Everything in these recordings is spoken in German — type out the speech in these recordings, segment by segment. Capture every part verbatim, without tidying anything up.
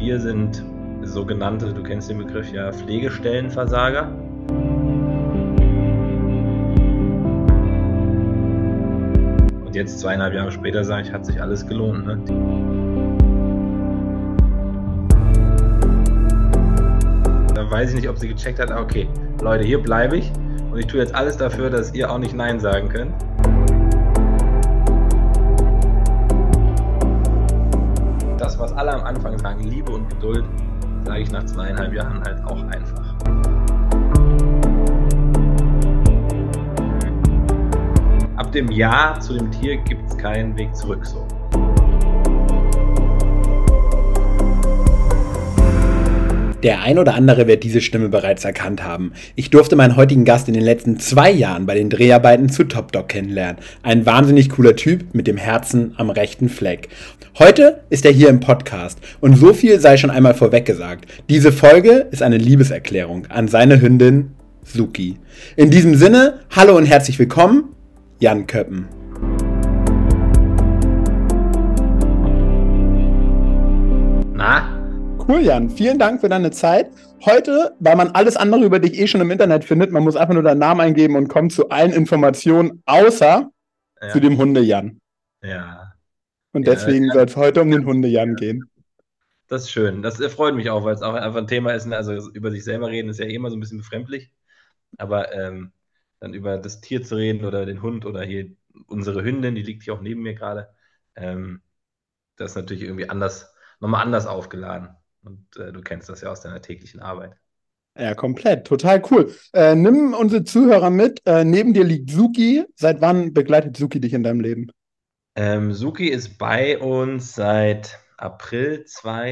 wir sind sogenannte, du kennst den Begriff ja, Pflegestellenversager. Und jetzt zweieinhalb Jahre später sage ich, hat sich alles gelohnt. Ne? Da weiß ich nicht, ob sie gecheckt hat, okay, Leute, hier bleibe ich und ich tue jetzt alles dafür, dass ihr auch nicht Nein sagen könnt. Das, was alle am Anfang sagen, Liebe und Geduld, sage ich nach zweieinhalb Jahren halt auch einfach. Ab dem Ja zu dem Tier gibt es keinen Weg zurück so. Der ein oder andere wird diese Stimme bereits erkannt haben. Ich durfte meinen heutigen Gast in den letzten zwei Jahren bei den Dreharbeiten zu Top Dog kennenlernen. Ein wahnsinnig cooler Typ mit dem Herzen am rechten Fleck. Heute ist er hier im Podcast und so viel sei schon einmal vorweg gesagt. Diese Folge ist eine Liebeserklärung an seine Hündin Suki. In diesem Sinne, hallo und herzlich willkommen, Jan Köppen. Na? Cool, Jan. Vielen Dank für deine Zeit. Heute, weil man alles andere über dich eh schon im Internet findet, man muss einfach nur deinen Namen eingeben und kommt zu allen Informationen, außer Ja. zu dem Hunde Jan. Ja. Und Ja, deswegen ja. soll es heute um den Hunde Jan gehen. Das ist schön. Das freut mich auch, weil es auch einfach ein Thema ist. Also über sich selber reden ist ja eh immer so ein bisschen befremdlich. Aber ähm, dann über das Tier zu reden oder den Hund oder hier unsere Hündin, die liegt hier auch neben mir gerade, ähm, das ist natürlich irgendwie anders, nochmal anders aufgeladen. Und äh, du kennst das ja aus deiner täglichen Arbeit. Ja, komplett. Total cool. Äh, nimm unsere Zuhörer mit. Äh, neben dir liegt Suki. Seit wann begleitet Suki dich in deinem Leben? Ähm, Suki ist bei uns seit April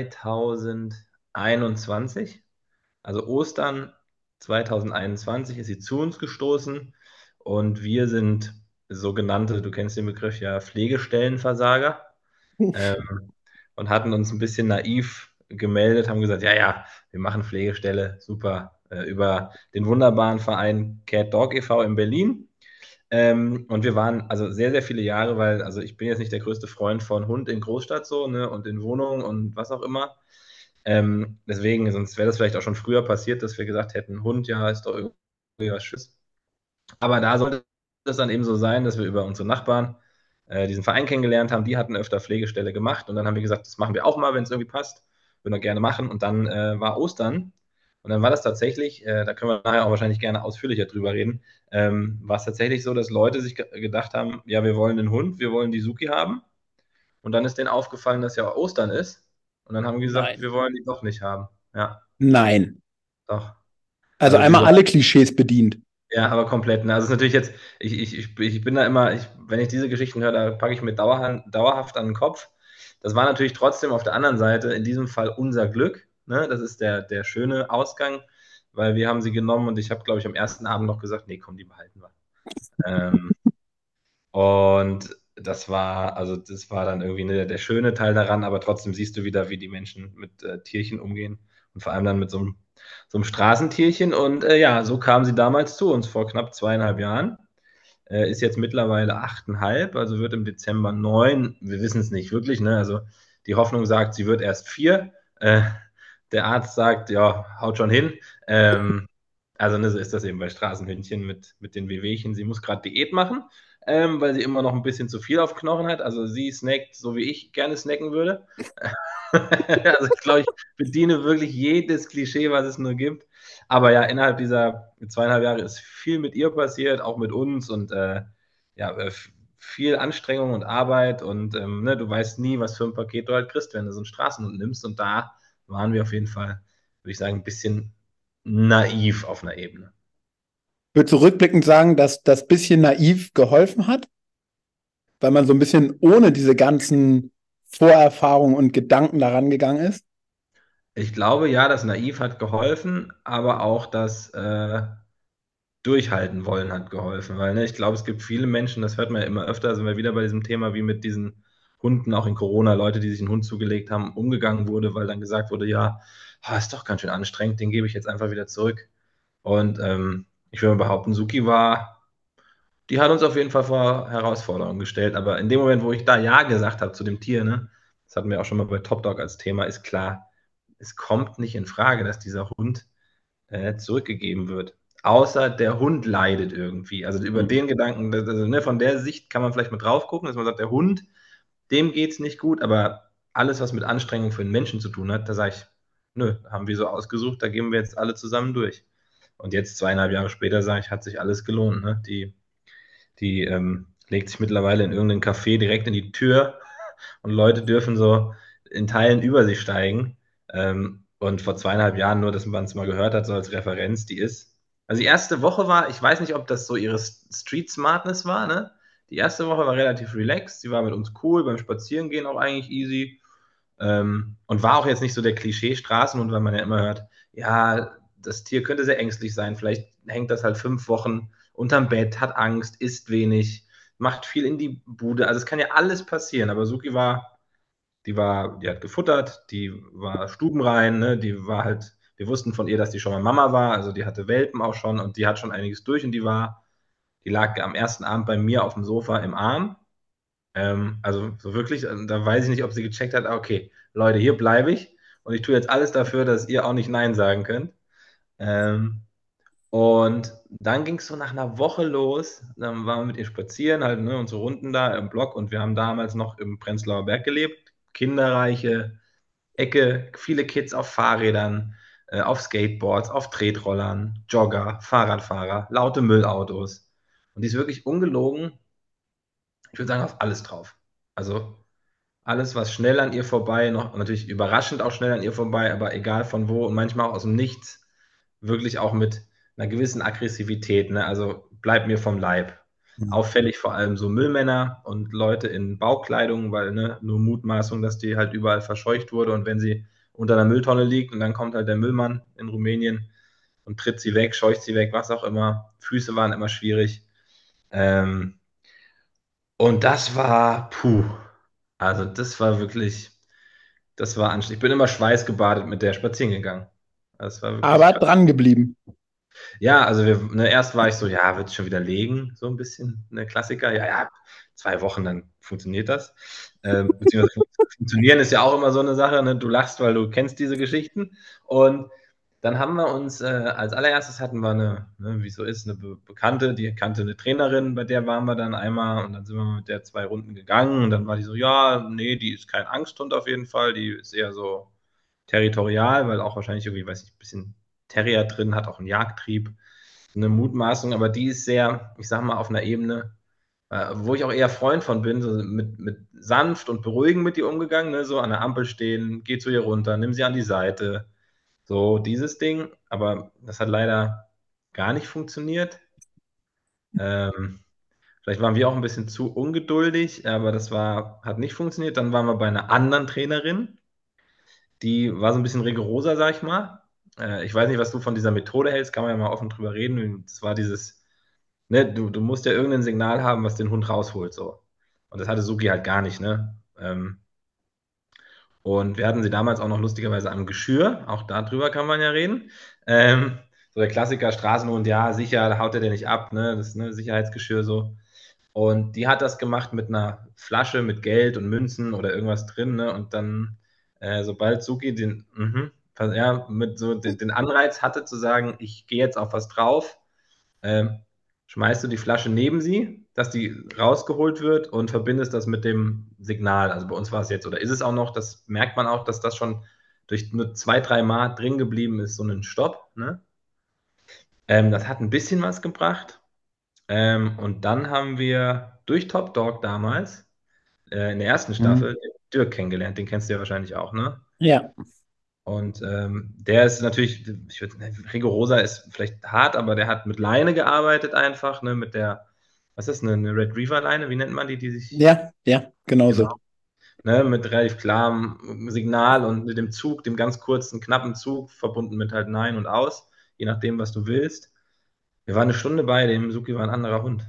zweitausendeinundzwanzig. Also Ostern zweitausendeinundzwanzig ist sie zu uns gestoßen. Und wir sind sogenannte, du kennst den Begriff ja, Pflegestellenversager. ähm, und hatten uns ein bisschen naiv gemeldet, haben gesagt, ja, ja, wir machen Pflegestelle, super, äh, über den wunderbaren Verein Cat Dog e V in Berlin. Ähm, und wir waren also sehr, sehr viele Jahre, weil, also ich bin jetzt nicht der größte Freund von Hund in Großstadt so, ne, und in Wohnungen und was auch immer. Ähm, deswegen, sonst wäre das vielleicht auch schon früher passiert, dass wir gesagt hätten, Hund, ja, ist doch irgendwie was Schönes. Aber da sollte es dann eben so sein, dass wir über unsere Nachbarn äh, diesen Verein kennengelernt haben. Die hatten öfter Pflegestelle gemacht und dann haben wir gesagt, das machen wir auch mal, wenn es irgendwie passt. Würden wir gerne machen. Und dann äh, war Ostern und dann war das tatsächlich, äh, da können wir nachher auch wahrscheinlich gerne ausführlicher drüber reden, ähm, war es tatsächlich so, dass Leute sich ge gedacht haben, ja, wir wollen den Hund, wir wollen die Suki haben. Und dann ist denen aufgefallen, dass ja Ostern ist. Und dann haben die gesagt, Nein. wir wollen die doch nicht haben. Ja, Nein. doch. Also Also sie einmal wollen alle Klischees bedient. Ja, aber komplett. Ne? Also es ist natürlich jetzt, ich, ich, ich, ich bin da immer, ich, wenn ich diese Geschichten höre, da packe ich mir dauerhaft, dauerhaft an den Kopf. Das war natürlich trotzdem auf der anderen Seite in diesem Fall unser Glück. Ne? Das ist der, der schöne Ausgang, weil wir haben sie genommen und ich habe, glaube ich, am ersten Abend noch gesagt, nee, komm, die behalten wir. Ähm, und das war, also das war dann irgendwie ne, der schöne Teil daran, aber trotzdem siehst du wieder, wie die Menschen mit äh, Tierchen umgehen und vor allem dann mit so einem, so einem Straßentierchen. Und äh, ja, so kam sie damals zu uns vor knapp zweieinhalb Jahren. Äh, ist jetzt mittlerweile achteinhalb, also wird im Dezember neun. Wir wissen es nicht wirklich, ne? Also die Hoffnung sagt, sie wird erst vier. Äh, der Arzt sagt, ja, haut schon hin. Ähm, also ne, so ist das eben bei Straßenhündchen mit, mit den Wehwehchen. Sie muss gerade Diät machen, ähm, weil sie immer noch ein bisschen zu viel auf Knochen hat. Also sie snackt, so wie ich gerne snacken würde. Also ich glaube, ich bediene wirklich jedes Klischee, was es nur gibt. Aber ja, innerhalb dieser zweieinhalb Jahre ist viel mit ihr passiert, auch mit uns und äh, ja, äh, viel Anstrengung und Arbeit und ähm, ne, du weißt nie, was für ein Paket du halt kriegst, wenn du so einen Straßenhund nimmst. Und da waren wir auf jeden Fall, würde ich sagen, ein bisschen naiv auf einer Ebene. Ich würde zurückblickend sagen, dass das bisschen naiv geholfen hat, weil man so ein bisschen ohne diese ganzen Vorerfahrungen und Gedanken daran gegangen ist. Ich glaube, ja, das Naiv hat geholfen, aber auch das äh, Durchhalten wollen hat geholfen, weil ne, ich glaube, es gibt viele Menschen, das hört man ja immer öfter, sind wir wieder bei diesem Thema, wie mit diesen Hunden, auch in Corona, Leute, die sich einen Hund zugelegt haben, umgegangen wurde, weil dann gesagt wurde, ja, ah, ist doch ganz schön anstrengend, den gebe ich jetzt einfach wieder zurück. Und ähm, ich würde behaupten, Suki war, die hat uns auf jeden Fall vor Herausforderungen gestellt, aber in dem Moment, wo ich da Ja gesagt habe zu dem Tier, ne, das hatten wir auch schon mal bei Top Dog als Thema, ist klar, es kommt nicht in Frage, dass dieser Hund äh, zurückgegeben wird. Außer der Hund leidet irgendwie. Also über Mhm. den Gedanken, also, ne, von der Sicht kann man vielleicht mal drauf gucken, dass man sagt, der Hund, dem geht es nicht gut, aber alles, was mit Anstrengung für den Menschen zu tun hat, da sage ich, nö, haben wir so ausgesucht, da gehen wir jetzt alle zusammen durch. Und jetzt zweieinhalb Jahre später sage ich, hat sich alles gelohnt. Ne? Die, die ähm, legt sich mittlerweile in irgendeinen Café direkt in die Tür und Leute dürfen so in Teilen über sie steigen. Ähm, und vor zweieinhalb Jahren, nur dass man es mal gehört hat, so als Referenz, die ist. Also die erste Woche war, ich weiß nicht, ob das so ihre Street Smartness war, ne? Die erste Woche war relativ relaxed, sie war mit uns cool, beim Spazierengehen auch eigentlich easy. Ähm, und war auch jetzt nicht so der Klischee-Straßenhund, weil man ja immer hört, ja, das Tier könnte sehr ängstlich sein, vielleicht hängt das halt fünf Wochen unterm Bett, hat Angst, isst wenig, macht viel in die Bude. Also es kann ja alles passieren, aber Suki war, die war, die hat gefuttert, die war stubenrein, ne? Die war halt, wir wussten von ihr, dass die schon mal Mama war, also die hatte Welpen auch schon und die hat schon einiges durch und die war, die lag am ersten Abend bei mir auf dem Sofa im Arm. Ähm, also so wirklich, also da weiß ich nicht, ob sie gecheckt hat, ah, okay, Leute, hier bleibe ich und ich tue jetzt alles dafür, dass ihr auch nicht Nein sagen könnt. Ähm, und dann ging es so nach einer Woche los. Dann waren wir mit ihr spazieren, halt, ne, unsere Runden da im Block. Und wir haben damals noch im Prenzlauer Berg gelebt. Kinderreiche Ecke, viele Kids auf Fahrrädern, äh, auf Skateboards, auf Tretrollern, Jogger, Fahrradfahrer, laute Müllautos. Und die ist wirklich ungelogen, ich würde sagen, auf alles drauf. Also alles, was schnell an ihr vorbei, noch natürlich überraschend auch schnell an ihr vorbei, aber egal von wo und manchmal auch aus dem Nichts, wirklich auch mit einer gewissen Aggressivität, ne? Also bleibt mir vom Leib. Mhm. Auffällig vor allem so Müllmänner und Leute in Baukleidung, weil ne, nur Mutmaßung, dass die halt überall verscheucht wurde und wenn sie unter einer Mülltonne liegt und dann kommt halt der Müllmann in Rumänien und tritt sie weg, scheucht sie weg, was auch immer. Füße waren immer schwierig. Ähm, und das war, puh, also das war wirklich, das war anstrengend. Ich bin immer schweißgebadet mit der spazieren gegangen. Das war wirklich Aber krass. dran geblieben. Ja, also wir, ne, erst war ich so, ja, wird schon wieder legen, so ein bisschen, ne, Klassiker. Ja, ja, zwei Wochen, dann funktioniert das. Ähm, beziehungsweise fun funktionieren ist ja auch immer so eine Sache, ne? Du lachst, weil du kennst diese Geschichten. Und dann haben wir uns, äh, als allererstes hatten wir eine, ne, wie es so ist, eine Be Bekannte, die kannte eine Trainerin, bei der waren wir dann einmal und dann sind wir mit der zwei Runden gegangen und dann war die so, ja, nee, die ist kein Angsthund auf jeden Fall, die ist eher so territorial, weil auch wahrscheinlich irgendwie, weiß ich, ein bisschen Terrier drin, hat auch einen Jagdtrieb, eine Mutmaßung, aber die ist sehr, ich sag mal, auf einer Ebene, äh, wo ich auch eher Freund von bin, so mit, mit sanft und beruhigend mit ihr umgegangen, ne? So an der Ampel stehen, geh zu ihr runter, nimm sie an die Seite, so dieses Ding, aber das hat leider gar nicht funktioniert. Ähm, Vielleicht waren wir auch ein bisschen zu ungeduldig, aber das war, hat nicht funktioniert. Dann waren wir bei einer anderen Trainerin, die war so ein bisschen rigoroser, sag ich mal. Äh, ich weiß nicht, was du von dieser Methode hältst, kann man ja mal offen drüber reden. Das war dieses, ne, du, du musst ja irgendein Signal haben, was den Hund rausholt, so. Und das hatte Suki halt gar nicht, ne? Ähm, und wir hatten sie damals auch noch lustigerweise am Geschirr, auch darüber kann man ja reden. Ähm, so der Klassiker Straßenhund, ja, sicher, da haut er den nicht ab, ne? Das ist ne Sicherheitsgeschirr so. Und die hat das gemacht mit einer Flasche mit Geld und Münzen oder irgendwas drin, ne? Und dann, äh, sobald Suki den, mhm, ja, mit so den, den Anreiz hatte zu sagen, ich gehe jetzt auf was drauf, ähm, schmeißt du die Flasche neben sie, dass die rausgeholt wird und verbindest das mit dem Signal. Also bei uns war es jetzt, oder ist es auch noch, das merkt man auch, dass das schon durch nur zwei, drei Mal drin geblieben ist, so ein Stopp. Ne? Ähm, das hat ein bisschen was gebracht. Ähm, und dann haben wir durch Top Dog damals äh, in der ersten Mhm. Staffel Dirk kennengelernt. Den kennst du ja wahrscheinlich auch, ne? Ja. Und ähm, der ist natürlich, ich würde, rigoroser ist vielleicht hart, aber der hat mit Leine gearbeitet einfach, ne, mit der, was ist das, eine, eine Red Reaver Leine, wie nennt man die, die sich, Ja, ja, genau genau, so. ne, mit relativ klarem Signal und mit dem Zug, dem ganz kurzen, knappen Zug, verbunden mit halt Nein und Aus, je nachdem, was du willst. Wir waren eine Stunde bei dem, Suki war ein anderer Hund.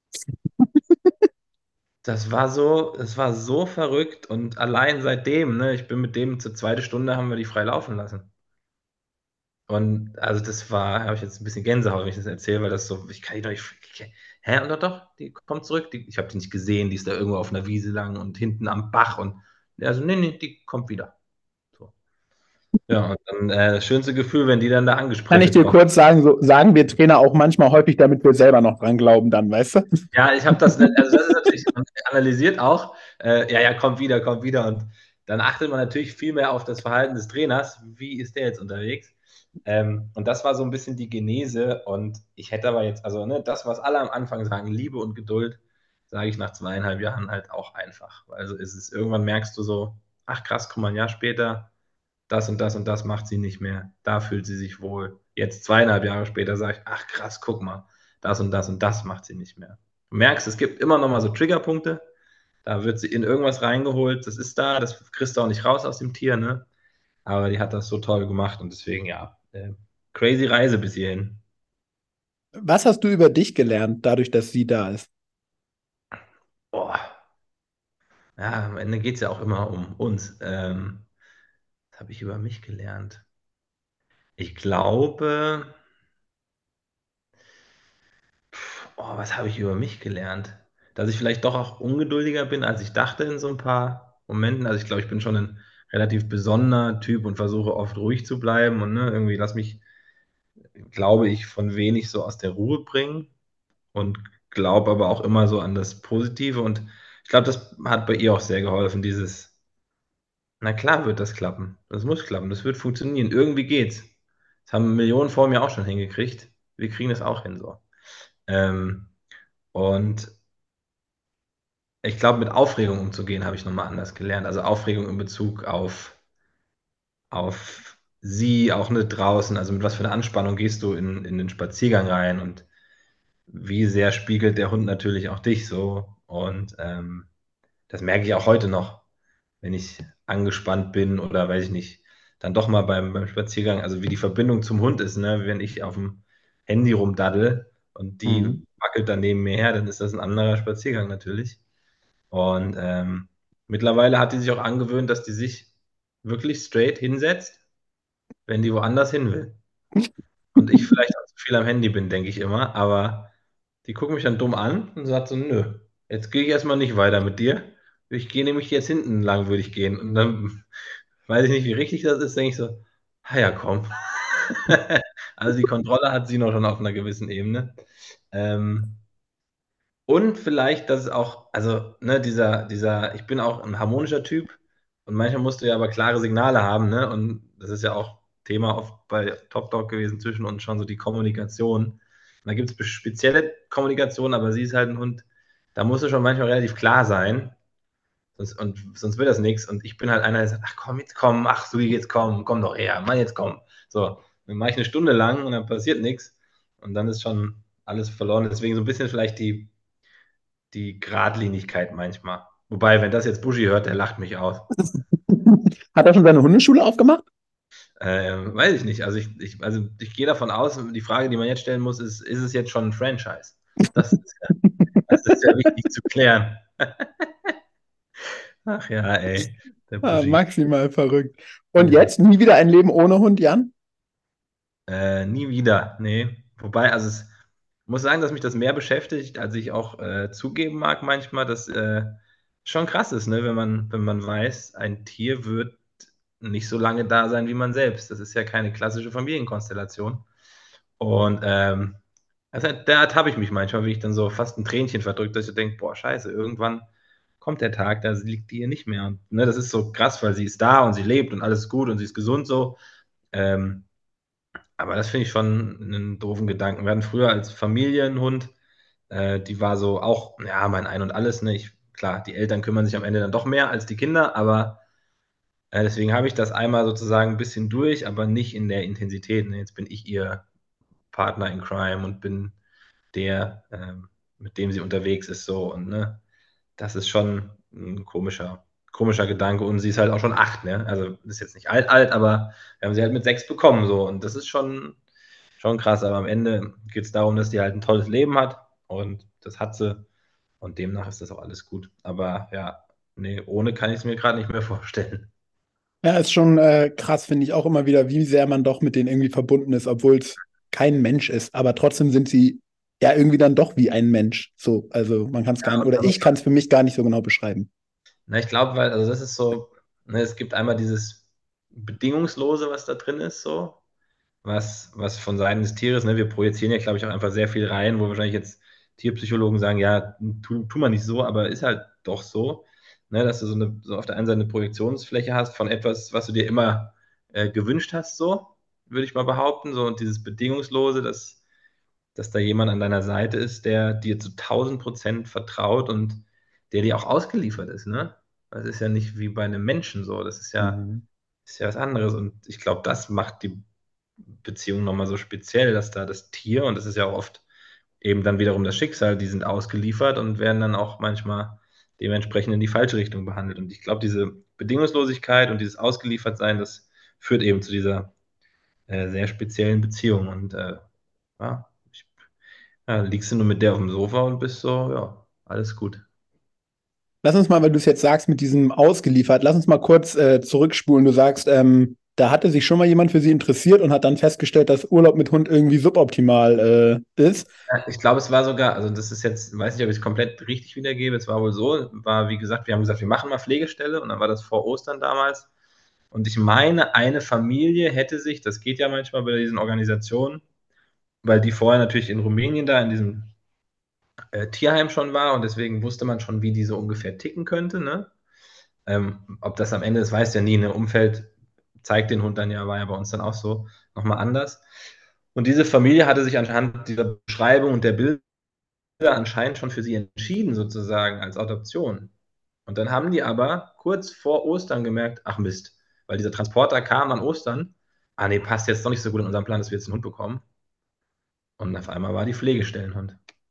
Das war so, es war so verrückt und allein seitdem, ne, ich bin mit dem zur zweiten Stunde, haben wir die frei laufen lassen. Und also das war, habe ich jetzt ein bisschen Gänsehaut, wenn ich das erzähle, weil das so, ich kann die doch nicht, ich, hä, und doch, doch, die kommt zurück, die, ich habe die nicht gesehen, die ist da irgendwo auf einer Wiese lang und hinten am Bach und, also nee, nee, die kommt wieder. So. Ja, und dann äh, das schönste Gefühl, wenn die dann da Kann ich angesprintet dir kommen. kurz sagen, so sagen wir Trainer auch manchmal häufig, damit wir selber noch dran glauben, dann, weißt du? Ja, ich habe das, nicht- also das ist natürlich, man analysiert auch, äh, ja, ja, kommt wieder, kommt wieder. Und dann achtet man natürlich viel mehr auf das Verhalten des Trainers. Wie ist der jetzt unterwegs? Ähm, und das war so ein bisschen die Genese. Und ich hätte aber jetzt, also ne, das, was alle am Anfang sagen, Liebe und Geduld, sage ich nach zweieinhalb Jahren halt auch einfach. Also ist es, irgendwann merkst du so, ach krass, guck mal, ein Jahr später, das und das und das macht sie nicht mehr. Da fühlt sie sich wohl. Jetzt zweieinhalb Jahre später sage ich, ach krass, guck mal, das und das und das macht sie nicht mehr. Du merkst, es gibt immer noch mal so Triggerpunkte. Da wird sie in irgendwas reingeholt. Das ist da, das kriegst du auch nicht raus aus dem Tier, ne? Aber die hat das so toll gemacht und deswegen, ja, äh, crazy Reise bis hierhin. Was hast du über dich gelernt, dadurch, dass sie da ist? Boah, ja, am Ende geht es ja auch immer um uns. Ähm, was habe ich über mich gelernt? Ich glaube, oh, was habe ich über mich gelernt? Dass ich vielleicht doch auch ungeduldiger bin, als ich dachte in so ein paar Momenten. Also ich glaube, ich bin schon ein relativ besonnener Typ und versuche oft ruhig zu bleiben und ne, irgendwie lass mich, glaube ich, von wenig so aus der Ruhe bringen und glaube aber auch immer so an das Positive. Und ich glaube, das hat bei ihr auch sehr geholfen, dieses, na klar wird das klappen. Das muss klappen, das wird funktionieren. Irgendwie geht's. Das haben Millionen vor mir auch schon hingekriegt. Wir kriegen das auch hin so. Ähm, und ich glaube, mit Aufregung umzugehen, habe ich nochmal anders gelernt. Also Aufregung in Bezug auf, auf sie, auch nicht draußen. Also mit was für einer Anspannung gehst du in, in den Spaziergang rein und wie sehr spiegelt der Hund natürlich auch dich so. Und ähm, das merke ich auch heute noch, wenn ich angespannt bin oder weiß ich nicht, dann doch mal beim, beim Spaziergang, also wie die Verbindung zum Hund ist, ne? Wenn ich auf dem Handy rumdaddel und die Mhm. wackelt dann neben mir her, dann ist das ein anderer Spaziergang natürlich. Und ähm, mittlerweile hat die sich auch angewöhnt, dass die sich wirklich straight hinsetzt, wenn die woanders hin will. Und ich vielleicht auch zu viel am Handy bin, denke ich immer, aber die guckt mich dann dumm an und sagt so, nö, jetzt gehe ich erstmal nicht weiter mit dir. Ich gehe nämlich jetzt hinten lang, würde ich gehen. Und dann weiß ich nicht, wie richtig das ist, denke ich so, ah ja, komm. Also die Kontrolle hat sie noch schon auf einer gewissen Ebene. Ähm, Und vielleicht, dass es auch, also, ne, dieser, dieser, ich bin auch ein harmonischer Typ und manchmal musst du ja aber klare Signale haben, ne? Und das ist ja auch Thema oft bei Top Dog gewesen zwischen uns schon so die Kommunikation. Und da gibt es spezielle Kommunikation, aber sie ist halt ein Hund, da musst du schon manchmal relativ klar sein, sonst, und sonst wird das nichts. Und ich bin halt einer, der sagt, ach komm, jetzt komm, ach so, jetzt komm, komm doch her, Mann, jetzt komm. So, dann mache ich eine Stunde lang und dann passiert nichts. Und dann ist schon alles verloren. Deswegen so ein bisschen vielleicht die die Gradlinigkeit manchmal. Wobei, wenn das jetzt Buschi hört, der lacht mich aus. Hat er schon seine Hundeschule aufgemacht? Ähm, weiß ich nicht. Also ich, ich, also ich gehe davon aus, die Frage, die man jetzt stellen muss, ist, ist es jetzt schon ein Franchise? Das ist ja, das ist ja wichtig zu klären. Ach ja, ey, der Ah, Buschi. maximal verrückt. Und Mhm. jetzt nie wieder ein Leben ohne Hund, Jan? Äh, nie wieder, nee. Wobei, also es, ich muss sagen, dass mich das mehr beschäftigt, als ich auch äh, zugeben mag manchmal, dass äh, schon krass ist, ne, wenn man, wenn man weiß, ein Tier wird nicht so lange da sein wie man selbst. Das ist ja keine klassische Familienkonstellation. Und ähm, also, da habe ich mich manchmal, wie ich dann so fast ein Tränchen verdrückt, dass ich denke, boah, scheiße, irgendwann kommt der Tag, da liegt die hier nicht mehr. Und ne, das ist so krass, weil sie ist da und sie lebt und alles ist gut und sie ist gesund so. Ähm, aber das finde ich schon einen doofen Gedanken. Wir hatten früher als Familienhund, äh, die war so auch, ja, mein Ein und Alles, ne? Ich, klar, die Eltern kümmern sich am Ende dann doch mehr als die Kinder, aber äh, deswegen habe ich das einmal sozusagen ein bisschen durch, aber nicht in der Intensität. Ne? Jetzt bin ich ihr Partner in Crime und bin der, ähm, mit dem sie unterwegs ist, so und ne, das ist schon ein komischer, komischer Gedanke und sie ist halt auch schon acht, ne? Also ist jetzt nicht alt, alt, aber wir haben sie halt mit sechs bekommen, so und das ist schon, schon krass, aber am Ende geht es darum, dass die halt ein tolles Leben hat und das hat sie und demnach ist das auch alles gut. Aber ja, nee, ohne kann ich es mir gerade nicht mehr vorstellen. Ja, ist schon äh, krass, finde ich auch immer wieder, wie sehr man doch mit denen irgendwie verbunden ist, obwohl es kein Mensch ist. Aber trotzdem sind sie ja irgendwie dann doch wie ein Mensch. So, also man kann es gar nicht, oder Also, ich kann es für mich gar nicht so genau beschreiben. na, ich glaube, weil, also das ist so, ne, es gibt einmal dieses Bedingungslose, was da drin ist, so. Was, was von Seiten des Tieres, ne, wir projizieren ja, glaube ich, auch einfach sehr viel rein, wo wahrscheinlich jetzt Tierpsychologen sagen, ja, tu, tu man nicht so, aber ist halt doch so, ne, dass du so, eine, so auf der einen Seite eine Projektionsfläche hast von etwas, was du dir immer äh, gewünscht hast, so, würde ich mal behaupten, so, und dieses Bedingungslose, dass, dass da jemand an deiner Seite ist, der dir zu tausend Prozent vertraut und der dir auch ausgeliefert ist, ne? Das ist ja nicht wie bei einem Menschen so, das ist ja, Mhm. ist ja was anderes und ich glaube, das macht die Beziehung nochmal so speziell, dass da das Tier, und das ist ja auch oft eben dann wiederum das Schicksal, die sind ausgeliefert und werden dann auch manchmal dementsprechend in die falsche Richtung behandelt. Und ich glaube, diese Bedingungslosigkeit und dieses Ausgeliefertsein, das führt eben zu dieser äh, sehr speziellen Beziehung. Und äh, ja, ich, ja, liegst du nur mit der auf dem Sofa und bist so, ja, alles gut. Lass uns mal, weil du es jetzt sagst, mit diesem ausgeliefert, lass uns mal kurz äh, zurückspulen. Du sagst, ähm, da hatte sich schon mal jemand für sie interessiert und hat dann festgestellt, dass Urlaub mit Hund irgendwie suboptimal äh, ist. Ja, ich glaube, es war sogar, also das ist jetzt, weiß nicht, ob ich es komplett richtig wiedergebe, es war wohl so, war wie gesagt, wir haben gesagt, wir machen mal Pflegestelle und dann war das vor Ostern damals. Und ich meine, eine Familie hätte sich, das geht ja manchmal bei diesen Organisationen, weil die vorher natürlich in Rumänien da in diesem äh, Tierheim schon war und deswegen wusste man schon, wie die so ungefähr ticken könnte. Ne? Ähm, ob das am Ende, das weiß ja nie, ne? Umfeld zeigt den Hund dann ja, war ja bei uns dann auch so, nochmal anders. Und diese Familie hatte sich anhand dieser Beschreibung und der Bilder anscheinend schon für sie entschieden, sozusagen, als Adoption. Und dann haben die aber kurz vor Ostern gemerkt, ach Mist, weil dieser Transporter kam an Ostern, ah nee, passt jetzt doch nicht so gut in unseren Plan, dass wir jetzt einen Hund bekommen. Und auf einmal war die Pflegestellenhund.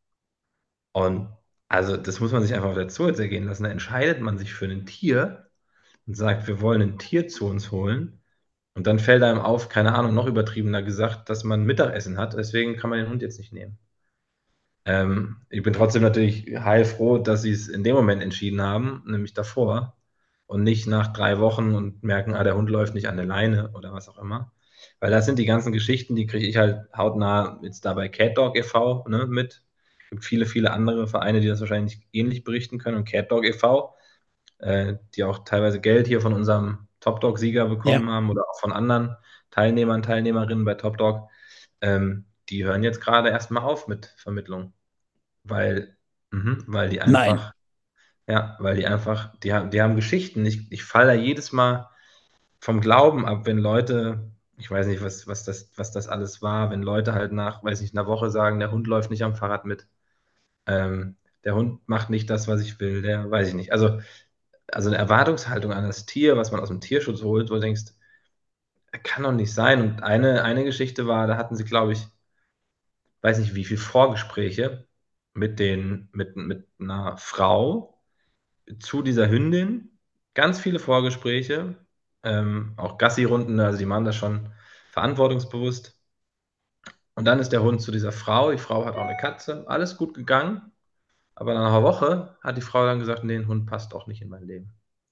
Und also das muss man sich einfach auf der Zunge zergehen lassen. Da entscheidet man sich für ein Tier und sagt, wir wollen ein Tier zu uns holen. Und dann fällt einem auf, keine Ahnung, noch übertriebener gesagt, dass man Mittagessen hat. Deswegen kann man den Hund jetzt nicht nehmen. Ähm, ich bin trotzdem natürlich heilfroh, dass sie es in dem Moment entschieden haben, nämlich davor und nicht nach drei Wochen und merken, ah, der Hund läuft nicht an der Leine oder was auch immer. Weil das sind die ganzen Geschichten, die kriege ich halt hautnah jetzt da bei CatDog e V ne, mit. Es gibt viele, viele andere Vereine, die das wahrscheinlich ähnlich berichten können. Und CatDog e V, äh, die auch teilweise Geld hier von unserem Top-Dog-Sieger Ja. bekommen haben oder auch von anderen Teilnehmern, Teilnehmerinnen bei TopDog, ähm, die hören jetzt gerade erstmal auf mit Vermittlung. Weil, mhm, weil die Nein. einfach, ja, weil die einfach, die haben, die haben Geschichten. Ich, ich falle da jedes Mal vom Glauben ab, wenn Leute, ich weiß nicht, was, was das, was das alles war, wenn Leute halt nach, weiß nicht, einer Woche sagen, der Hund läuft nicht am Fahrrad mit. Ähm, der Hund macht nicht das, was ich will, der weiß ich nicht. Also, also eine Erwartungshaltung an das Tier, was man aus dem Tierschutz holt, wo du denkst, kann doch nicht sein. Und eine, eine Geschichte war, da hatten sie, glaube ich, weiß nicht, wie viele Vorgespräche mit den, mit, mit einer Frau zu dieser Hündin, ganz viele Vorgespräche, ähm, auch Gassi-Runden, also die machen das schon verantwortungsbewusst. Und dann ist der Hund zu dieser Frau, die Frau hat auch eine Katze, alles gut gegangen, aber nach einer Woche hat die Frau dann gesagt, nee, ein Hund passt auch nicht in mein Leben.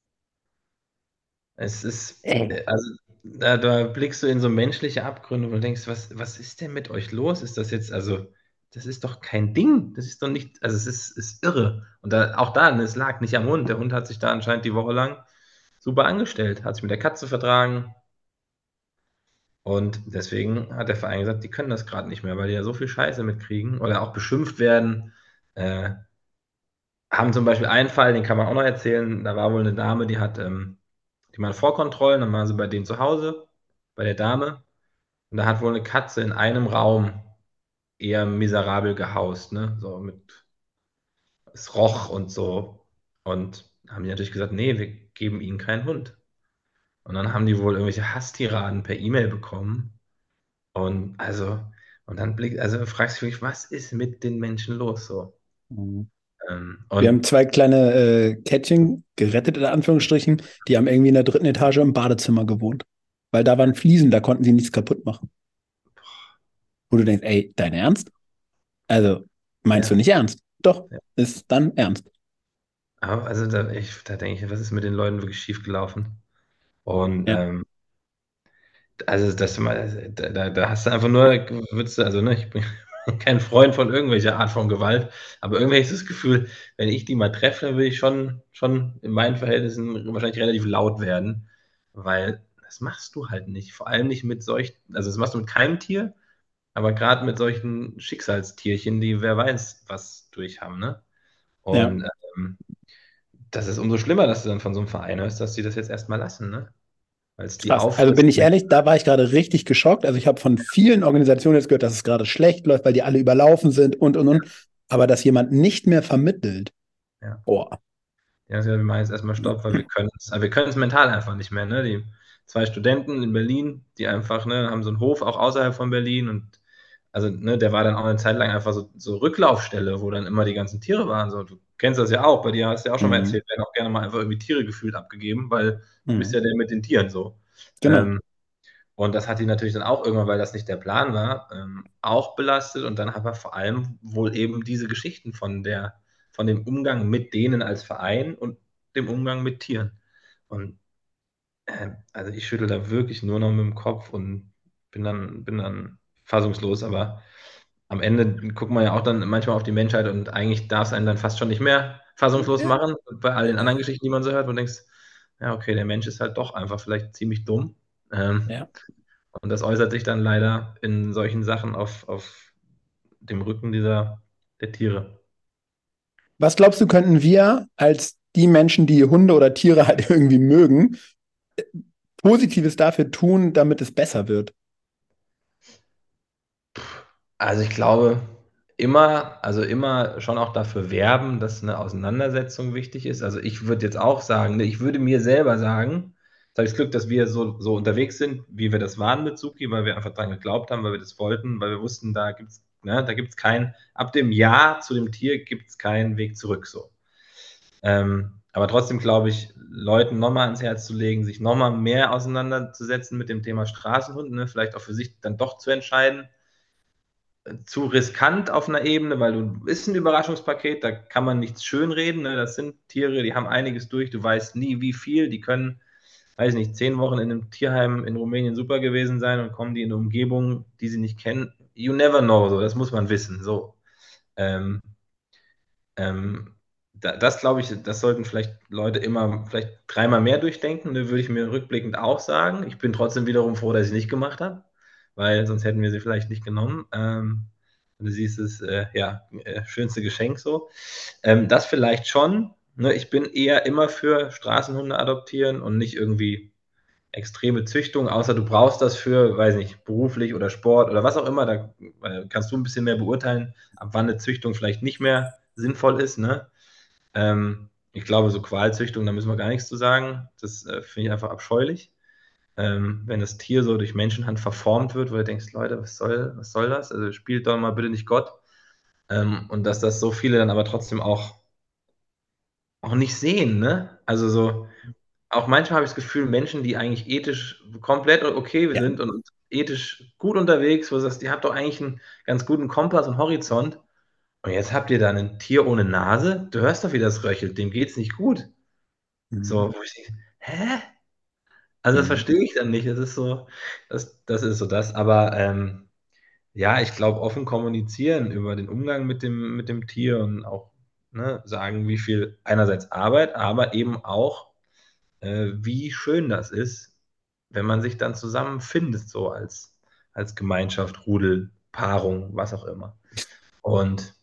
Es ist, Äh. äh, also da, da blickst du in so menschliche Abgründe und denkst, was, was ist denn mit euch los? Ist das jetzt, also, das ist doch kein Ding. Das ist doch nicht, also es ist, ist irre. Und da, auch da, ne, es lag nicht am Hund. Der Hund hat sich da anscheinend die Woche lang super angestellt, hat sich mit der Katze vertragen. Und deswegen hat der Verein gesagt, die können das gerade nicht mehr, weil die ja so viel Scheiße mitkriegen oder auch beschimpft werden. Äh, haben zum Beispiel einen Fall, den kann man auch noch erzählen. Da war wohl eine Dame, die hat, ähm, die machen Vorkontrollen, dann waren sie bei denen zu Hause, bei der Dame. Und da hat wohl eine Katze in einem Raum eher miserabel gehaust, ne? So mit, es roch und so. Und haben die natürlich gesagt, nee, wir geben ihnen keinen Hund. Und dann haben die wohl irgendwelche Hasstiraden per E-Mail bekommen. Und also, und dann blickt, also fragst du dich, was ist mit den Menschen los so? Mhm. Ähm, Wir haben und zwei kleine äh, Kätzchen gerettet, in Anführungsstrichen. Die haben irgendwie in der dritten Etage im Badezimmer gewohnt. Weil da waren Fliesen, da konnten sie nichts kaputt machen. Wo du denkst, ey, dein Ernst? Also, meinst du ja, nicht ernst? Doch, ja. ist dann ernst. Aber also da, ich, da denke ich, was ist mit den Leuten wirklich schiefgelaufen? Und Ja. ähm, also das mal, da, da da hast du einfach nur, würdest du, also ne, ich bin kein Freund von irgendwelcher Art von Gewalt, aber irgendwie habe ich das Gefühl, wenn ich die mal treffe, dann würde ich schon, schon in meinen Verhältnissen wahrscheinlich relativ laut werden, weil das machst du halt nicht. Vor allem nicht mit solchen, also das machst du mit keinem Tier, aber gerade mit solchen Schicksalstierchen, die wer weiß, was durch haben, ne? Ja, Und ähm, das ist umso schlimmer, dass du dann von so einem Verein hörst, dass die das jetzt erstmal lassen, ne? Weil es die krass. Also bin ich auffrisst. ehrlich, da war ich gerade richtig geschockt. Also ich habe von vielen Organisationen jetzt gehört, dass es gerade schlecht läuft, weil die alle überlaufen sind und und und. Aber dass jemand nicht mehr vermittelt. Ja. Boah. Ja, also wir machen jetzt erstmal Stopp, weil wir können es, aber wir können es mental einfach nicht mehr, ne? Die zwei Studenten in Berlin, die einfach, ne, haben so einen Hof auch außerhalb von Berlin und also, ne, der war dann auch eine Zeit lang einfach so, so Rücklaufstelle, wo dann immer die ganzen Tiere waren. So, du kennst das ja auch, bei dir hast du ja auch schon mal Mhm. erzählt, werden auch gerne mal einfach irgendwie Tiere gefühlt abgegeben, weil du bist Mhm. ja der mit den Tieren so. Genau. Ähm, und das hat die natürlich dann auch irgendwann, weil das nicht der Plan war, ähm, auch belastet. Und dann aber vor allem wohl eben diese Geschichten von der, von dem Umgang mit denen als Verein und dem Umgang mit Tieren. Und ähm, also ich schüttel da wirklich nur noch mit dem Kopf und bin dann, bin dann fassungslos, aber am Ende guckt man ja auch dann manchmal auf die Menschheit und eigentlich darf es einen dann fast schon nicht mehr fassungslos Ja. machen. Und bei all den anderen Geschichten, die man so hört, und denkst, ja, okay, der Mensch ist halt doch einfach vielleicht ziemlich dumm. Ähm, Ja. und das äußert sich dann leider in solchen Sachen auf, auf dem Rücken dieser der Tiere. Was glaubst du, könnten wir als die Menschen, die Hunde oder Tiere halt irgendwie mögen, Positives dafür tun, damit es besser wird? Also ich glaube, immer, also immer schon auch dafür werben, dass eine Auseinandersetzung wichtig ist. Also ich würde jetzt auch sagen, ne, ich würde mir selber sagen, jetzt habe ich das Glück, dass wir so, so unterwegs sind, wie wir das waren mit Suki, weil wir einfach dran geglaubt haben, weil wir das wollten, weil wir wussten, da gibt's, ne, da gibt's kein, ab dem Ja zu dem Tier gibt es keinen Weg zurück so. Ähm, aber trotzdem glaube ich, Leuten nochmal ans Herz zu legen, sich nochmal mehr auseinanderzusetzen mit dem Thema Straßenhund, ne, vielleicht auch für sich dann doch zu entscheiden, zu riskant auf einer Ebene, weil du ist ein Überraschungspaket, da kann man nichts schönreden. Ne? Das sind Tiere, die haben einiges durch, du weißt nie, wie viel. Die können, weiß nicht, zehn Wochen in einem Tierheim in Rumänien super gewesen sein und kommen die in eine Umgebung, die sie nicht kennen. You never know, so, das muss man wissen. So. Ähm, ähm, da, das glaube ich, das sollten vielleicht Leute immer vielleicht dreimal mehr durchdenken, ne, würde ich mir rückblickend auch sagen. Ich bin trotzdem wiederum froh, dass ich es nicht gemacht habe, weil sonst hätten wir sie vielleicht nicht genommen. Ähm, und du siehst es, äh, ja, äh, schönste Geschenk so. Ähm, das vielleicht schon. Ne, ich bin eher immer für Straßenhunde adoptieren und nicht irgendwie extreme Züchtung, außer du brauchst das für, weiß nicht, beruflich oder Sport oder was auch immer. Da äh, kannst du ein bisschen mehr beurteilen, ab wann eine Züchtung vielleicht nicht mehr sinnvoll ist. Ne? Ähm, ich glaube, so Qualzüchtung, da müssen wir gar nichts zu sagen. Das äh, finde ich einfach abscheulich. Ähm, wenn das Tier so durch Menschenhand verformt wird, wo du denkst, Leute, was soll, was soll das? Also spielt doch mal bitte nicht Gott. Ähm, und dass das so viele dann aber trotzdem auch, auch nicht sehen, ne? Also so, auch manchmal habe ich das Gefühl, Menschen, die eigentlich ethisch komplett okay Ja. sind und ethisch gut unterwegs, wo du sagst, ihr habt doch eigentlich einen ganz guten Kompass und Horizont. Und jetzt habt ihr da ein Tier ohne Nase? Du hörst doch, wie das röchelt, dem geht's nicht gut. Mhm. So, wo ich denke, hä? Also das Mhm. verstehe ich dann nicht. Das ist so, das, das ist so das. Aber ähm, ja, ich glaube, offen kommunizieren über den Umgang mit dem, mit dem Tier und auch ne, sagen, wie viel einerseits Arbeit, aber eben auch, äh, wie schön das ist, wenn man sich dann zusammenfindet, so als, als Gemeinschaft, Rudel, Paarung, was auch immer. Und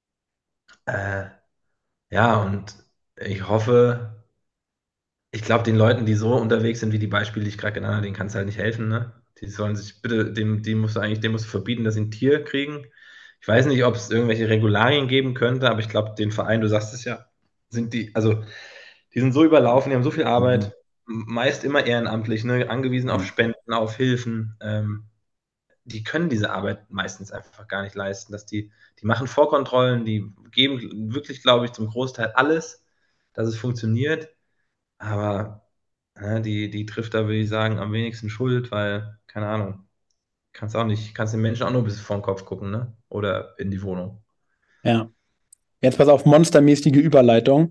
äh, ja, und ich hoffe, ich glaube, den Leuten, die so unterwegs sind, wie die Beispiele, die ich gerade genannt habe, denen kannst du halt nicht helfen, ne? Die sollen sich bitte, dem, dem musst du eigentlich, dem musst du verbieten, dass sie ein Tier kriegen. Ich weiß nicht, ob es irgendwelche Regularien geben könnte, aber ich glaube, den Verein, du sagst es ja, sind die, also die sind so überlaufen, die haben so viel Mhm. Arbeit, meist immer ehrenamtlich, ne? Angewiesen auf Mhm. Spenden, auf Hilfen. Ähm, die können diese Arbeit meistens einfach gar nicht leisten. Dass die, die machen Vorkontrollen, die geben wirklich, glaube ich, zum Großteil alles, dass es funktioniert. Aber ja, die, die trifft da, würde ich sagen, am wenigsten Schuld, weil, keine Ahnung, kannst auch nicht, kannst den Menschen auch nur bis vor den Kopf gucken, ne? Oder in die Wohnung. Ja. Jetzt pass auf, monstermäßige Überleitung.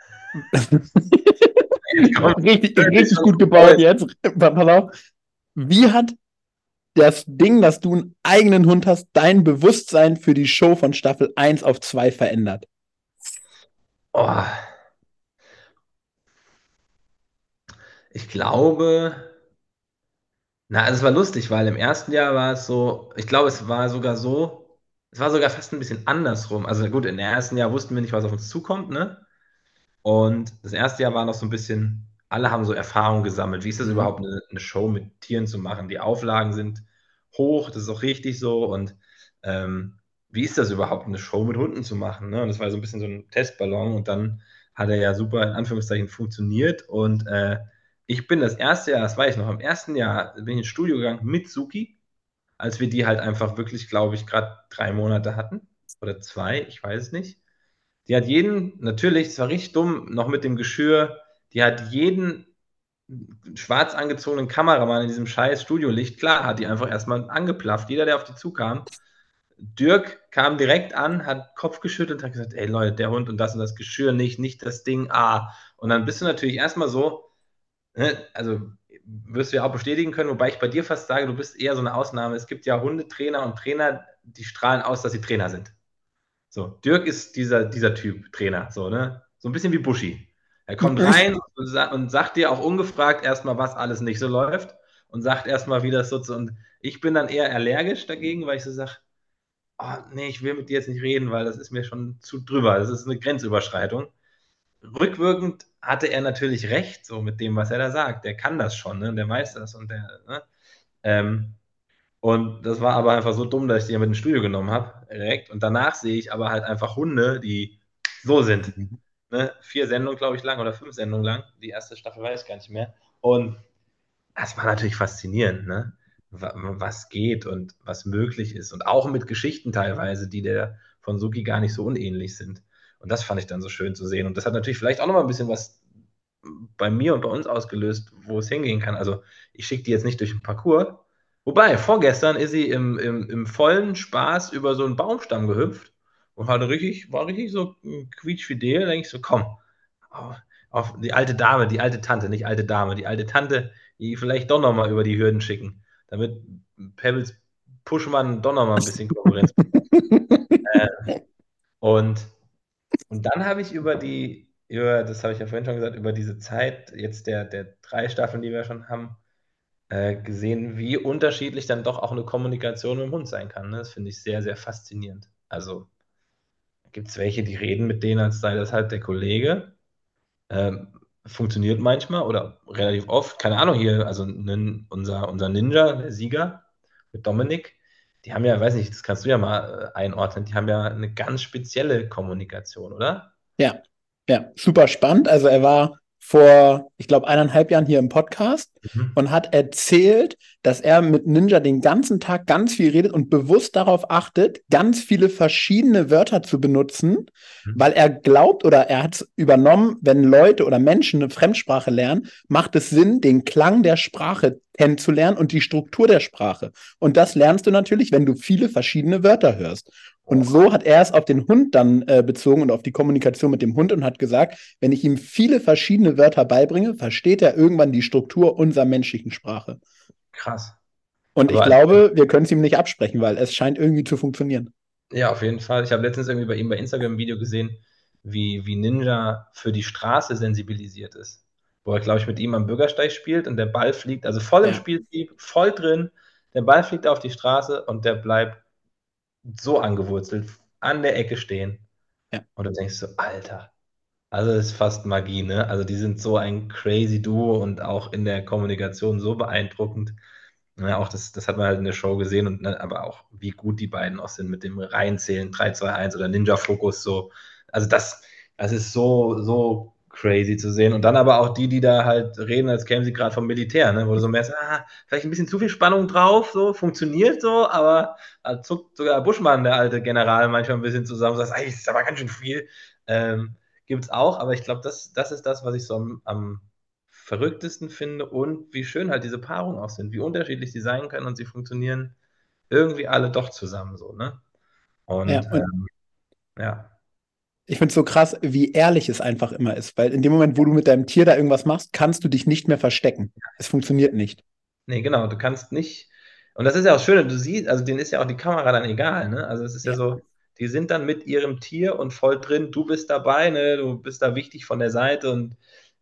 Jetzt kommt Richtig, wirklich richtig was gut gebaut Neues. jetzt. Pass auf. Wie hat das Ding, dass du einen eigenen Hund hast, dein Bewusstsein für die Show von Staffel eins auf zwei verändert? Oh, ich glaube. Na, also es war lustig, weil im ersten Jahr war es so, ich glaube, es war sogar so, es war sogar fast ein bisschen andersrum. Also gut, im ersten Jahr wussten wir nicht, was auf uns zukommt, ne? Und das erste Jahr war noch so ein bisschen, alle haben so Erfahrung gesammelt. Wie ist das Mhm. überhaupt, eine, eine Show mit Tieren zu machen? Die Auflagen sind hoch, das ist auch richtig so. Und ähm, wie ist das überhaupt, eine Show mit Hunden zu machen? Ne? Und das war so ein bisschen so ein Testballon. Und dann hat er ja super in Anführungszeichen funktioniert. Und äh, ich bin das erste Jahr, das weiß ich noch, im ersten Jahr bin ich ins Studio gegangen mit Suki, als wir die halt einfach wirklich, glaube ich, gerade drei Monate hatten. Oder zwei, ich weiß es nicht. Die hat jeden, natürlich, es war richtig dumm, noch mit dem Geschirr, die hat jeden schwarz angezogenen Kameramann in diesem scheiß Studiolicht, klar, hat die einfach erstmal angeplafft, jeder, der auf die zukam. Dirk kam direkt an, hat Kopf geschüttelt und hat gesagt, ey Leute, der Hund und das und das Geschirr nicht, nicht das Ding, ah. Und dann bist du natürlich erstmal so, ne, also wirst du ja auch bestätigen können, wobei ich bei dir fast sage, du bist eher so eine Ausnahme. Es gibt ja Hundetrainer und Trainer, die strahlen aus, dass sie Trainer sind. So, Dirk ist dieser, dieser Typ Trainer, so, ne? So ein bisschen wie Buschi. Er kommt rein und, sa und sagt dir auch ungefragt erstmal, was alles nicht so läuft und sagt erstmal, wie das so zu. Und ich bin dann eher allergisch dagegen, weil ich so sage, oh, nee, ich will mit dir jetzt nicht reden, weil das ist mir schon zu drüber. Das ist eine Grenzüberschreitung. Rückwirkend hatte er natürlich recht, so mit dem, was er da sagt. Der kann das schon, ne? Der weiß das und der, ne? Ähm, und das war aber einfach so dumm, dass ich die ja mit ins Studio genommen habe, direkt. Und danach sehe ich aber halt einfach Hunde, die so sind. Mhm. Ne? Vier Sendungen, glaube ich, lang oder fünf Sendungen lang. Die erste Staffel weiß ich gar nicht mehr. Und das war natürlich faszinierend, ne? Was geht und was möglich ist. Und auch mit Geschichten teilweise, die der von Suki gar nicht so unähnlich sind. Und das fand ich dann so schön zu sehen. Und das hat natürlich vielleicht auch noch mal ein bisschen was bei mir und bei uns ausgelöst, wo es hingehen kann. Also ich schicke die jetzt nicht durch den Parcours. Wobei, vorgestern ist sie im, im, im vollen Spaß über so einen Baumstamm gehüpft und hatte richtig, war richtig so quietschfidel. Da denke ich so, komm, auf, auf die alte Dame, die alte Tante, nicht alte Dame, die alte Tante, die vielleicht doch nochmal über die Hürden schicken, damit Pebbles Puschmann doch nochmal ein bisschen Konkurrenz bekommt. Äh, und und dann habe ich über die, über, das habe ich ja vorhin schon gesagt, über diese Zeit jetzt der, der drei Staffeln, die wir schon haben, äh, gesehen, wie unterschiedlich dann doch auch eine Kommunikation mit dem Hund sein kann. Ne? Das finde ich sehr, sehr faszinierend. Also gibt es welche, die reden mit denen, als sei das halt der Kollege. Ähm, funktioniert manchmal oder relativ oft. Keine Ahnung, hier, also nin, unser, unser Ninja, der Sieger mit Dominik, die haben ja, weiß nicht, das kannst du ja mal äh, einordnen, die haben ja eine ganz spezielle Kommunikation, oder? Ja, ja, super spannend. Also er war vor, ich glaube, eineinhalb Jahren hier im Podcast Mhm. und hat erzählt, dass er mit Ninja den ganzen Tag ganz viel redet und bewusst darauf achtet, ganz viele verschiedene Wörter zu benutzen, Mhm. weil er glaubt oder er hat es übernommen, wenn Leute oder Menschen eine Fremdsprache lernen, macht es Sinn, den Klang der Sprache kennenzulernen und die Struktur der Sprache. Und das lernst du natürlich, wenn du viele verschiedene Wörter hörst. Und so hat er es auf den Hund dann äh, bezogen und auf die Kommunikation mit dem Hund und hat gesagt, wenn ich ihm viele verschiedene Wörter beibringe, versteht er irgendwann die Struktur unserer menschlichen Sprache. Krass. Und ich Aber also, glaube, wir können es ihm nicht absprechen, weil es scheint irgendwie zu funktionieren. ja, auf jeden Fall. Ich habe letztens irgendwie bei ihm bei Instagram ein Video gesehen, wie, wie Ninja für die Straße sensibilisiert ist. Wo er, glaube ich, mit ihm am Bürgersteig spielt und der Ball fliegt, also voll im Ja, Spieltrieb, voll drin. Der Ball fliegt auf die Straße und der bleibt so angewurzelt, an der Ecke stehen. ja, Und du denkst so, Alter, also das ist fast Magie, ne? Also die sind so ein crazy Duo und auch in der Kommunikation so beeindruckend. Ja, auch das, das hat man halt in der Show gesehen und ne, aber auch, wie gut die beiden auch sind mit dem Reinzählen, drei zwei eins oder Ninja Fokus so. Also das, das ist so, so crazy zu sehen. Und dann aber auch die, die da halt reden, als kämen sie gerade vom Militär, ne? Wo du so merkst, ah, vielleicht ein bisschen zu viel Spannung drauf, so, funktioniert so, aber da zuckt sogar Buschmann, der alte General, manchmal ein bisschen zusammen und sagt, ey, das ist aber ganz schön viel. Ähm, gibt es auch, aber ich glaube, das, das ist das, was ich so am, am verrücktesten finde und wie schön halt diese Paarungen auch sind, wie unterschiedlich sie sein können und sie funktionieren irgendwie alle doch zusammen so, ne? Und ja. Und ähm, ja, ich finde es so krass, wie ehrlich es einfach immer ist, weil in dem Moment, wo du mit deinem Tier da irgendwas machst, kannst du dich nicht mehr verstecken. Es funktioniert nicht. nee, genau, du kannst nicht, und das ist ja auch schön, du siehst, also denen ist ja auch die Kamera dann egal, ne? Also es ist ja Ja, so, die sind dann mit ihrem Tier und voll drin, du bist dabei, ne? Du bist da wichtig von der Seite und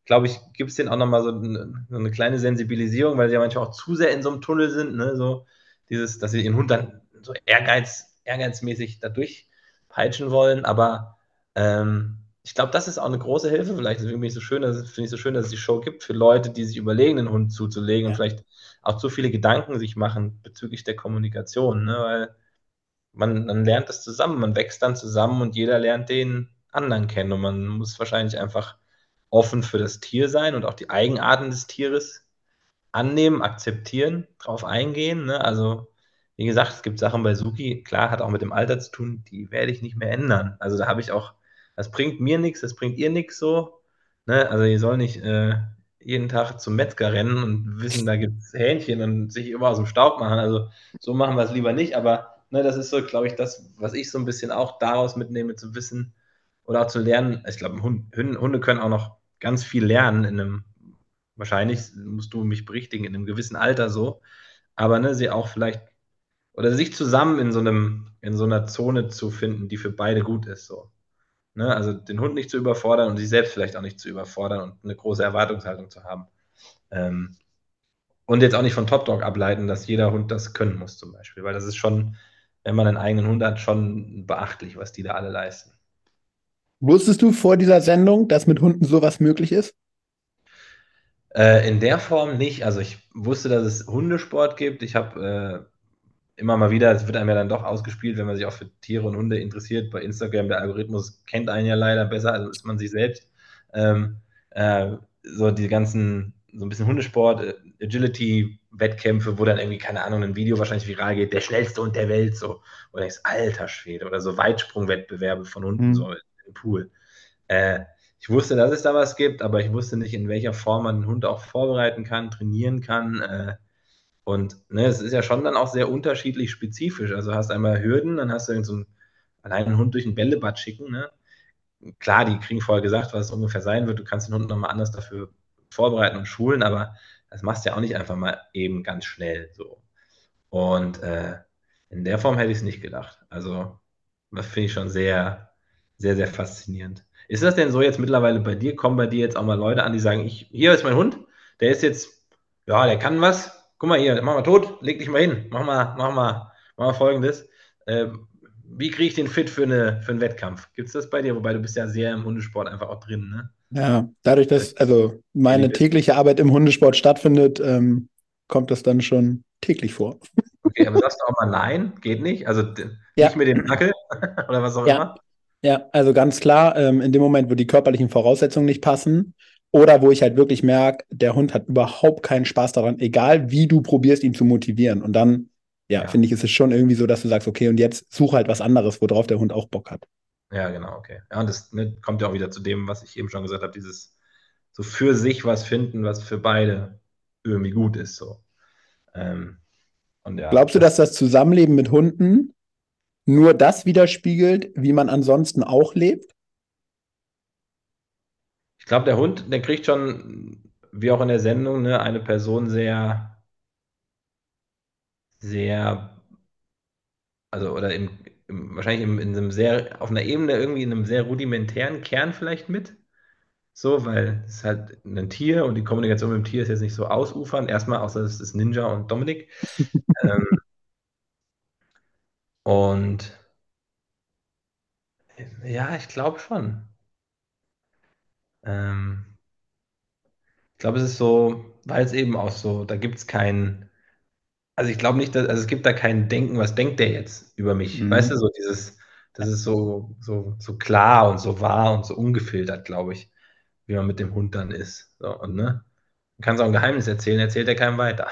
glaube ich, gibt es denen auch nochmal so, eine- so eine kleine Sensibilisierung, weil sie ja manchmal auch zu sehr in so einem Tunnel sind, ne? So dieses, dass sie ihren Hund dann so ehrgeiz, ehrgeizmäßig da durchpeitschen wollen. Aber ähm, ich glaube, das ist auch eine große Hilfe. Vielleicht deswegen bin ich so schön, dass, finde ich so schön, dass es die Show gibt für Leute, die sich überlegen, einen Hund zuzulegen und Ja. vielleicht auch zu viele Gedanken sich machen bezüglich der Kommunikation, ne? Weil man, man lernt das zusammen, man wächst dann zusammen und jeder lernt den anderen kennen und man muss wahrscheinlich einfach offen für das Tier sein und auch die Eigenarten des Tieres annehmen, akzeptieren, drauf eingehen. Ne? Also, wie gesagt, es gibt Sachen bei Suki, klar, hat auch mit dem Alter zu tun, die werde ich nicht mehr ändern. Also da habe ich auch, das bringt mir nichts, das bringt ihr nichts so. Ne? Also ihr soll nicht äh, jeden Tag zum Metzger rennen und wissen, da gibt es Hähnchen und sich immer aus dem Staub machen. Also so machen wir es lieber nicht, aber ne, das ist so, glaube ich, das, was ich so ein bisschen auch daraus mitnehme, zu wissen oder auch zu lernen. Ich glaube, Hund, Hunde können auch noch ganz viel lernen in einem, wahrscheinlich musst du mich berichtigen, in einem gewissen Alter so, aber ne, sie auch vielleicht oder sich zusammen in so einem, in so einer Zone zu finden, die für beide gut ist, so. Ne? Also den Hund nicht zu überfordern und sich selbst vielleicht auch nicht zu überfordern und eine große Erwartungshaltung zu haben. Ähm, und jetzt auch nicht von Top Dog ableiten, dass jeder Hund das können muss, zum Beispiel, weil das ist schon, wenn man einen eigenen Hund hat, schon beachtlich, was die da alle leisten. Wusstest du vor dieser Sendung, dass mit Hunden sowas möglich ist? Äh, in der Form nicht. Also ich wusste, dass es Hundesport gibt. Ich habe äh, immer mal wieder, es wird einem ja dann doch ausgespielt, wenn man sich auch für Tiere und Hunde interessiert. Bei Instagram, der Algorithmus kennt einen ja leider besser, also ist man sich selbst. Ähm, äh, so die ganzen, so ein bisschen Hundesport, äh, Agility-Wettkämpfe, wo dann irgendwie, keine Ahnung, ein Video wahrscheinlich viral geht, der schnellste Hund der Welt, so. Und denkst, alter Schwede, oder so Weitsprung-Wettbewerbe von Hunden, Hm. so im Pool. Äh, ich wusste, dass es da was gibt, aber ich wusste nicht, in welcher Form man einen Hund auch vorbereiten kann, trainieren kann. Äh, und ne, es ist ja schon dann auch sehr unterschiedlich spezifisch. Also hast einmal Hürden, dann hast du irgend so einen, allein einen Hund durch ein Bällebad schicken. Ne? Klar, die kriegen vorher gesagt, was es ungefähr sein wird. Du kannst den Hund nochmal anders dafür vorbereiten und schulen, aber das machst du ja auch nicht einfach mal eben ganz schnell so. Und äh, in der Form hätte ich es nicht gedacht. Also, das finde ich schon sehr, sehr, sehr faszinierend. Ist das denn so jetzt mittlerweile bei dir? Kommen bei dir jetzt auch mal Leute an, die sagen, ich, hier ist mein Hund, der ist jetzt, ja, der kann was. Guck mal hier, mach mal tot, leg dich mal hin, mach mal, mach mal, mach mal Folgendes. Ähm, wie kriege ich den fit für, eine, für einen Wettkampf? Gibt es das bei dir? Wobei du bist ja sehr im Hundesport einfach auch drin, ne? Ja, dadurch, dass also Ehrlich meine bist. tägliche Arbeit im Hundesport stattfindet, ähm, kommt das dann schon täglich vor. Okay, aber sagst du auch mal nein? Geht nicht? Also d- nicht Ja, mit dem Dackel oder was auch ja, immer? ja, also ganz klar, ähm, in dem Moment, wo die körperlichen Voraussetzungen nicht passen oder wo ich halt wirklich merke, der Hund hat überhaupt keinen Spaß daran, egal wie du probierst, ihn zu motivieren. Und dann, ja, Ja. finde ich, ist es schon irgendwie so, dass du sagst, okay, und jetzt such halt was anderes, worauf der Hund auch Bock hat. Ja, genau, okay. Ja, und das ne, kommt ja auch wieder zu dem, was ich eben schon gesagt habe, dieses so für sich was finden, was für beide irgendwie gut ist. So. Ähm, und ja, Glaubst du, das, dass das Zusammenleben mit Hunden nur das widerspiegelt, wie man ansonsten auch lebt? ich glaube, der Hund, der kriegt schon, wie auch in der Sendung, ne, eine Person sehr, sehr, also oder im, im, wahrscheinlich im, in einem sehr, auf einer Ebene irgendwie in einem sehr rudimentären Kern vielleicht mit. So, weil es ist halt ein Tier und die Kommunikation mit dem Tier ist jetzt nicht so ausufernd. Erstmal, außer es ist Ninja und Dominik. Ähm, und ja, ich glaube schon. Ähm, ich glaube, es ist so, weil es eben auch so, da gibt es kein, also ich glaube nicht, dass, also es gibt da kein Denken, was denkt der jetzt über mich? Weißt du, Mhm. so dieses, das ist so, so, so klar und so wahr und so ungefiltert, glaube ich, wie man mit dem Hund dann ist. So, und ne? Du kannst auch ein Geheimnis erzählen, erzählt er keinem weiter.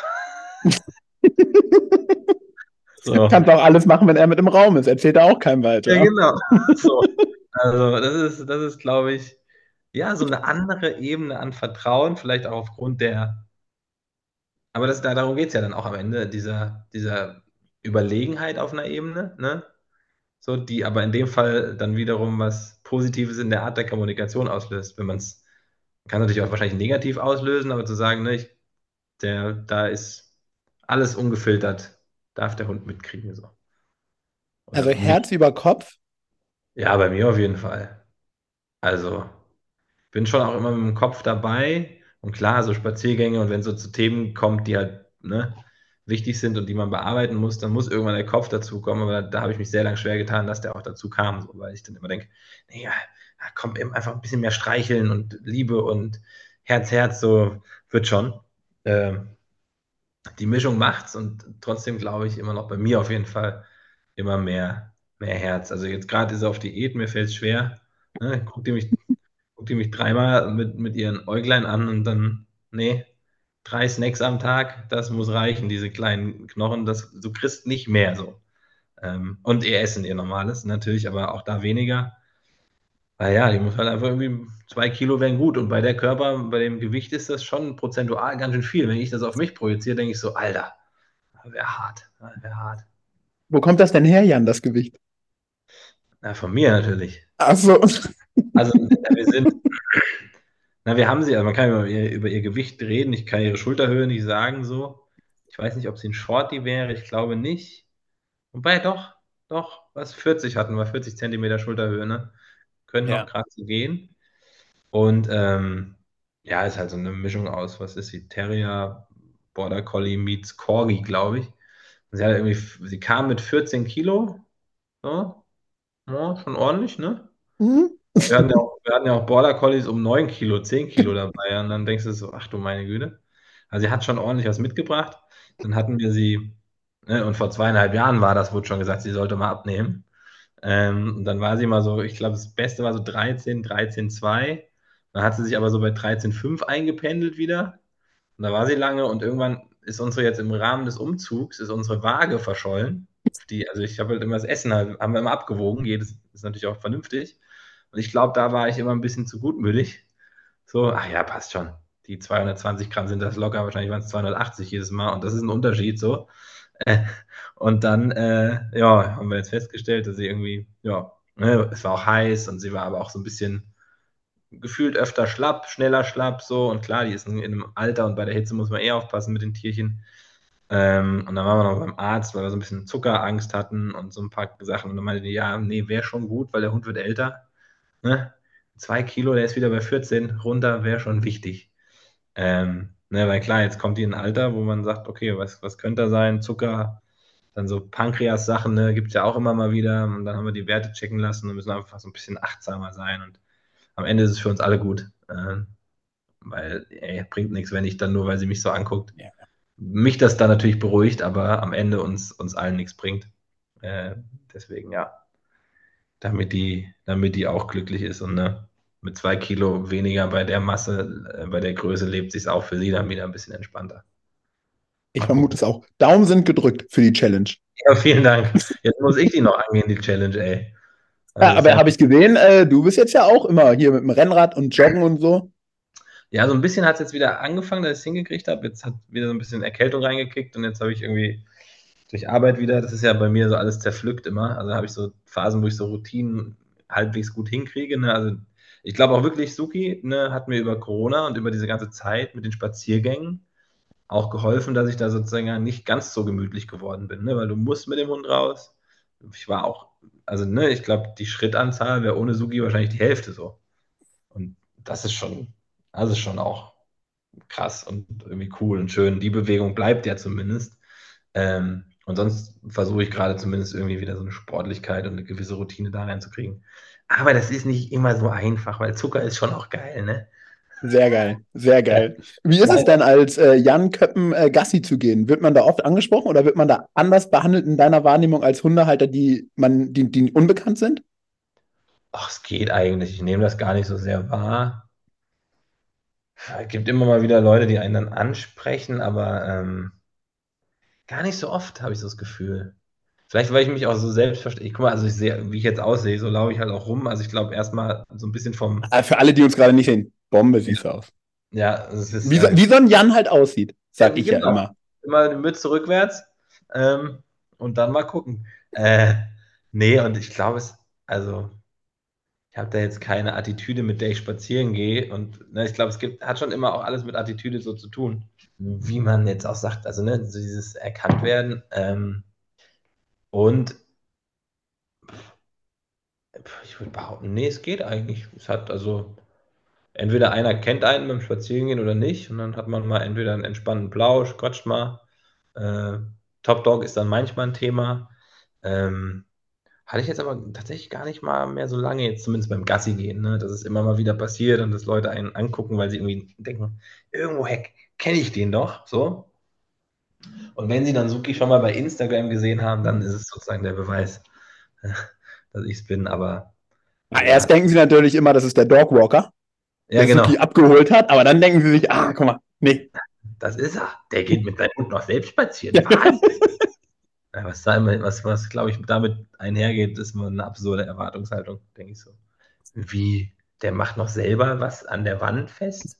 So. Kannst auch alles machen, wenn er mit im Raum ist. Erzählt er auch keinem Ja, weiter. genau. So. Also, das ist, das ist, glaube ich, ja, so eine andere Ebene an Vertrauen, vielleicht auch aufgrund der, aber das, da, darum geht es ja dann auch am Ende, dieser, dieser Überlegenheit auf einer Ebene, ne? So, die aber in dem Fall dann wiederum was Positives in der Art der Kommunikation auslöst. Wenn man es, kann natürlich auch wahrscheinlich negativ auslösen, aber zu sagen, ne, ich, der, da ist alles ungefiltert, darf der Hund mitkriegen, so. Oder Also mich. Herz über Kopf. Ja, bei mir auf jeden Fall. Also. bin schon auch immer mit dem Kopf dabei. Und klar, so Spaziergänge und wenn es so zu Themen kommt, die halt ne, wichtig sind und die man bearbeiten muss, dann muss irgendwann der Kopf dazu kommen. Aber da, da habe ich mich sehr lange schwer getan, dass der auch dazu kam, so, weil ich dann immer denke, nee, ja, komm, eben einfach ein bisschen mehr streicheln und Liebe und Herz, Herz, so wird schon. Ähm, die Mischung macht's und trotzdem glaube ich immer noch bei mir auf jeden Fall immer mehr, mehr Herz. Also jetzt gerade ist er auf Diät, mir fällt es schwer. Ne? Guckt ihr mich, guckt ihr mich dreimal mit, mit ihren Äuglein an und dann, nee, drei Snacks am Tag, das muss reichen, diese kleinen Knochen, das, du kriegst nicht mehr so. Ähm, und ihr Essen, ihr normales, natürlich, aber auch da weniger. Weil ja, die muss halt einfach irgendwie, zwei Kilo wären gut. Und bei der Körper, bei dem Gewicht ist das schon prozentual ganz schön viel. Wenn ich das auf mich projiziere, denke ich so, Alter, wäre hart, wäre hart. Wo kommt das denn her, Jan, das Gewicht? Na, von mir natürlich. Ach so. Also, wir sind, na, wir haben sie, also man kann über ihr, über ihr Gewicht reden, ich kann ihre Schulterhöhe nicht sagen, so. Ich weiß nicht, ob sie ein Shorty wäre, ich glaube nicht. Wobei, doch, doch, was vierzig hatten wir, vierzig Zentimeter Schulterhöhe, ne? Könnten noch Ja. gerade so gehen. Und ähm, ja, ist halt so eine Mischung aus, was ist sie? Terrier, Border Collie meets Corgi, glaube ich. Und sie hat irgendwie, sie kam mit vierzehn Kilo, so, ja, schon ordentlich, ne? Mhm. Wir hatten ja auch, wir hatten ja auch Border Collies um neun Kilo, zehn Kilo dabei. Und dann denkst du so, ach du meine Güte. Also sie hat schon ordentlich was mitgebracht. Dann hatten wir sie, ne, und vor zweieinhalb Jahren war das, wurde schon gesagt, sie sollte mal abnehmen. Ähm, und dann war sie mal so, ich glaube, das Beste war so dreizehn, dreizehn Komma zwei. Dann hat sie sich aber so bei dreizehn Komma fünf eingependelt wieder. Und da war sie lange und irgendwann ist unsere jetzt im Rahmen des Umzugs, ist unsere Waage verschollen. Die, also ich habe halt immer das Essen, halt, haben wir immer abgewogen, jedes ist natürlich auch vernünftig. Und ich glaube, da war ich immer ein bisschen zu gutmütig. So, ach ja, passt schon. Die zweihundertzwanzig Gramm sind das locker, wahrscheinlich waren es zweihundertachtzig jedes Mal und das ist ein Unterschied so. Äh, und dann, äh, ja, haben wir jetzt festgestellt, dass sie irgendwie, ja, ne, es war auch heiß und sie war aber auch so ein bisschen gefühlt öfter schlapp, schneller schlapp, so. Und klar, die ist in, in einem Alter und bei der Hitze muss man eh aufpassen mit den Tierchen. Ähm, und dann waren wir noch beim Arzt, weil wir so ein bisschen Zuckerangst hatten und so ein paar Sachen. Und dann meinte die, ja, nee, wäre schon gut, weil der Hund wird älter. Ne? Zwei Kilo, der ist wieder bei vierzehn, runter wäre schon wichtig. Ähm, ne, weil klar, jetzt kommt die in ein Alter, wo man sagt, okay, was, was könnte da sein? Zucker, dann so Pankreas-Sachen, ne, gibt es ja auch immer mal wieder. Und dann haben wir die Werte checken lassen und müssen einfach so ein bisschen achtsamer sein. Und am Ende ist es für uns alle gut. Ähm, weil, ey, bringt nichts, wenn ich dann nur, weil sie mich so anguckt, Ja. mich das dann natürlich beruhigt, aber am Ende uns, uns allen nichts bringt. Äh, deswegen, ja, damit die, damit die auch glücklich ist und ne, mit zwei Kilo weniger bei der Masse, äh, bei der Größe lebt sich auch für sie dann wieder ein bisschen entspannter. Ich Mal vermute gucken. es auch. Daumen sind gedrückt für die Challenge. Ja, vielen Dank. Jetzt muss ich die noch angehen, die Challenge, ey. Ja, Also ist aber ja, habe ich gesehen, äh, du bist jetzt ja auch immer hier mit dem Rennrad und Joggen und so. ja, so ein bisschen hat es jetzt wieder angefangen, dass ich es hingekriegt habe. Jetzt hat wieder so ein bisschen Erkältung reingekickt und jetzt habe ich irgendwie durch Arbeit wieder, das ist ja bei mir so alles zerpflückt immer. Also habe ich so Phasen, wo ich so Routinen halbwegs gut hinkriege. Ne? Also ich glaube auch wirklich, Suki ne, hat mir über Corona und über diese ganze Zeit mit den Spaziergängen auch geholfen, dass ich da sozusagen nicht ganz so gemütlich geworden bin, ne? Weil du musst mit dem Hund raus. Ich war auch, also ne, ich glaube, die Schrittanzahl wäre ohne Suki wahrscheinlich die Hälfte so. Und das ist schon, das ist schon auch krass und irgendwie cool und schön. Die Bewegung bleibt ja zumindest. Ähm, und sonst versuche ich gerade zumindest irgendwie wieder so eine Sportlichkeit und eine gewisse Routine da reinzukriegen. Aber das ist nicht immer so einfach, weil Zucker ist schon auch geil, ne? Sehr geil, sehr Ja. geil. Wie ist es denn, als äh, Jan Köppen äh, Gassi zu gehen? Wird man da oft angesprochen oder wird man da anders behandelt in deiner Wahrnehmung als Hundehalter, die man, die, die unbekannt sind? Ach, es geht eigentlich. Ich nehme das gar nicht so sehr wahr. Es gibt immer mal wieder Leute, die einen dann ansprechen, aber ähm, gar nicht so oft, habe ich so das Gefühl. Vielleicht, weil ich mich auch so selbst verstehe. Guck mal, also ich sehe, wie ich jetzt aussehe, so laufe ich halt auch rum. Also ich glaube erstmal so ein bisschen vom, Ah, für alle, die uns gerade nicht sehen, Bombe siehst du aus. ja, es ist Wie so, äh, wie so ein Jan halt aussieht, ja, sag ich ja genau. immer. Immer die Mütze rückwärts ähm, und dann mal gucken. Äh, nee, und ich glaube es, also ich habe da jetzt keine Attitüde, mit der ich spazieren gehe. Und ne, ich glaube, es gibt, hat schon immer auch alles mit Attitüde so zu tun. Wie man jetzt auch sagt, also ne, so dieses erkannt werden. Ähm, und ich würde behaupten, nee, es geht eigentlich. Es hat also, entweder einer kennt einen beim Spazierengehen oder nicht und dann hat man mal entweder einen entspannten Plausch, quatscht mal. Äh, Top Dog ist dann manchmal ein Thema. Ähm, Hatte ich jetzt aber tatsächlich gar nicht mal mehr so lange, jetzt zumindest beim Gassi gehen, ne? Dass es immer mal wieder passiert und dass Leute einen angucken, weil sie irgendwie denken, irgendwoher kenne ich den doch, so. Und wenn sie dann Suki schon mal bei Instagram gesehen haben, dann ist es sozusagen der Beweis, dass ich es bin. Aber, Na, aber ja, erst denken sie natürlich immer, das ist der Dogwalker, ja, der genau, Suki abgeholt hat, aber dann denken sie sich, ah, guck mal, nee. das ist er. Der geht mit seinem Hund noch selbst spazieren. Wahnsinn. Ja, was da immer, was, was glaube ich, damit einhergeht, ist immer eine absurde Erwartungshaltung, denke ich so. Wie, der macht noch selber was an der Wand fest?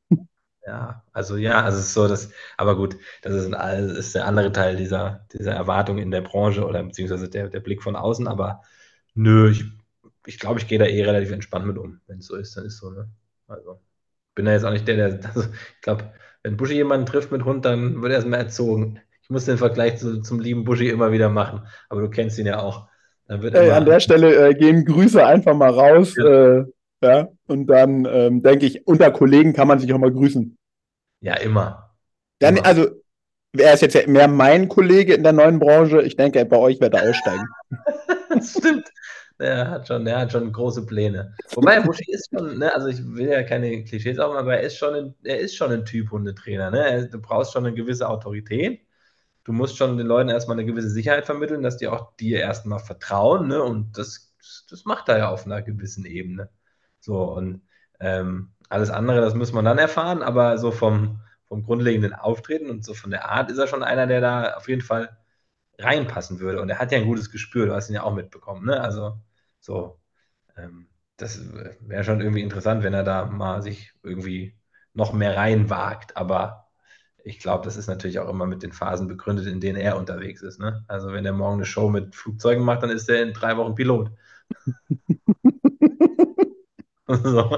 Ja, also ja, also es ist so, dass, aber gut, das ist, ein, das ist der andere Teil dieser, dieser Erwartung in der Branche oder beziehungsweise der, der Blick von außen, aber nö, ich, ich glaube, ich gehe da eh relativ entspannt mit um. Wenn es so ist, dann ist so, ne? Also, bin da jetzt auch nicht der, der, also, ich glaube, wenn Buschi jemanden trifft mit Hund, dann wird er erstmal erzogen. Ich muss den Vergleich zu, zum lieben Buschi immer wieder machen, aber du kennst ihn ja auch. Dann wird Ey, an immer, der Stelle äh, gehen Grüße einfach mal raus. ja, Äh, ja, und dann ähm, denke ich, unter Kollegen kann man sich auch mal grüßen. ja, immer, Ja, nee, immer. also, er ist jetzt ja mehr mein Kollege in der neuen Branche. Ich denke, bei euch wird er aussteigen. Das stimmt. Der hat schon, der hat schon große Pläne. Wobei Buschi ist schon, ne, also ich will ja keine Klischees aufmachen, aber er ist schon ein, er ist schon ein Typ Hundetrainer. Ne? Er, du brauchst schon eine gewisse Autorität. Du musst schon den Leuten erstmal eine gewisse Sicherheit vermitteln, dass die auch dir erstmal vertrauen. Ne? Und das, das macht er ja auf einer gewissen Ebene. So, und ähm, alles andere, das muss man dann erfahren, aber so vom, vom grundlegenden Auftreten und so von der Art ist er schon einer, der da auf jeden Fall reinpassen würde. Und er hat ja ein gutes Gespür, du hast ihn ja auch mitbekommen. Ne? Also so, ähm, das wäre schon irgendwie interessant, wenn er da mal sich irgendwie noch mehr reinwagt. Aber ich glaube, das ist natürlich auch immer mit den Phasen begründet, in denen er unterwegs ist. Ne? Also wenn er morgen eine Show mit Flugzeugen macht, dann ist er in drei Wochen Pilot. So.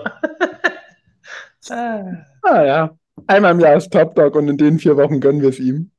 Ah. Ah ja, einmal im Jahr ist Top Dog und in den vier Wochen gönnen wir es ihm.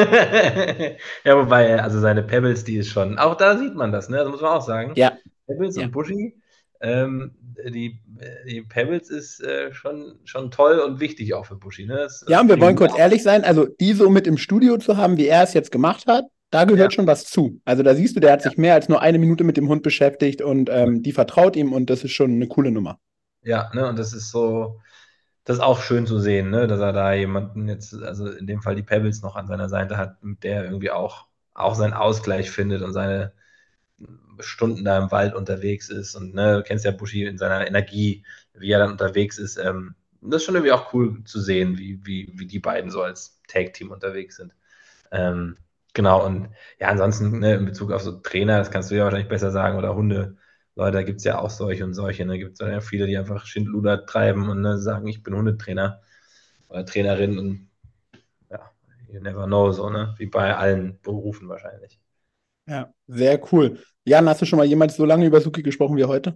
Ja, wobei, also seine Pebbles, die ist schon, auch da sieht man das, ne? Das muss man auch sagen. Ja, Pebbles ja. und Buschi, ähm, die, die Pebbles ist äh, schon, schon toll und wichtig auch für Buschi, ne? Das, Ja, das und wir finde wollen ich kurz gut. ehrlich sein, also die so mit im Studio zu haben, wie er es jetzt gemacht hat, da Ja, gehört schon was zu. Also da siehst du, der hat sich mehr als nur eine Minute mit dem Hund beschäftigt und ähm, die vertraut ihm und das ist schon eine coole Nummer. ja, ne? Und das ist so, das ist auch schön zu sehen, ne? Dass er da jemanden jetzt, also in dem Fall die Pebbles noch an seiner Seite hat, mit der irgendwie auch, auch seinen Ausgleich findet und seine Stunden da im Wald unterwegs ist und ne, du kennst ja Buschi in seiner Energie, wie er dann unterwegs ist. Ähm, das ist schon irgendwie auch cool zu sehen, wie, wie, wie die beiden so als Tag-Team unterwegs sind. Ähm, genau, und ja, ansonsten ne, in Bezug auf so Trainer, das kannst du ja wahrscheinlich besser sagen, oder Hunde, Leute, da gibt es ja auch solche und solche. Ne? Gibt es ja viele, die einfach Schindluder treiben und ne, sagen, ich bin Hundetrainer oder Trainerin und ja, you never know, so, ne? Wie bei allen Berufen wahrscheinlich. Ja, sehr cool. Jan, hast du schon mal jemals so lange über Suki gesprochen wie heute?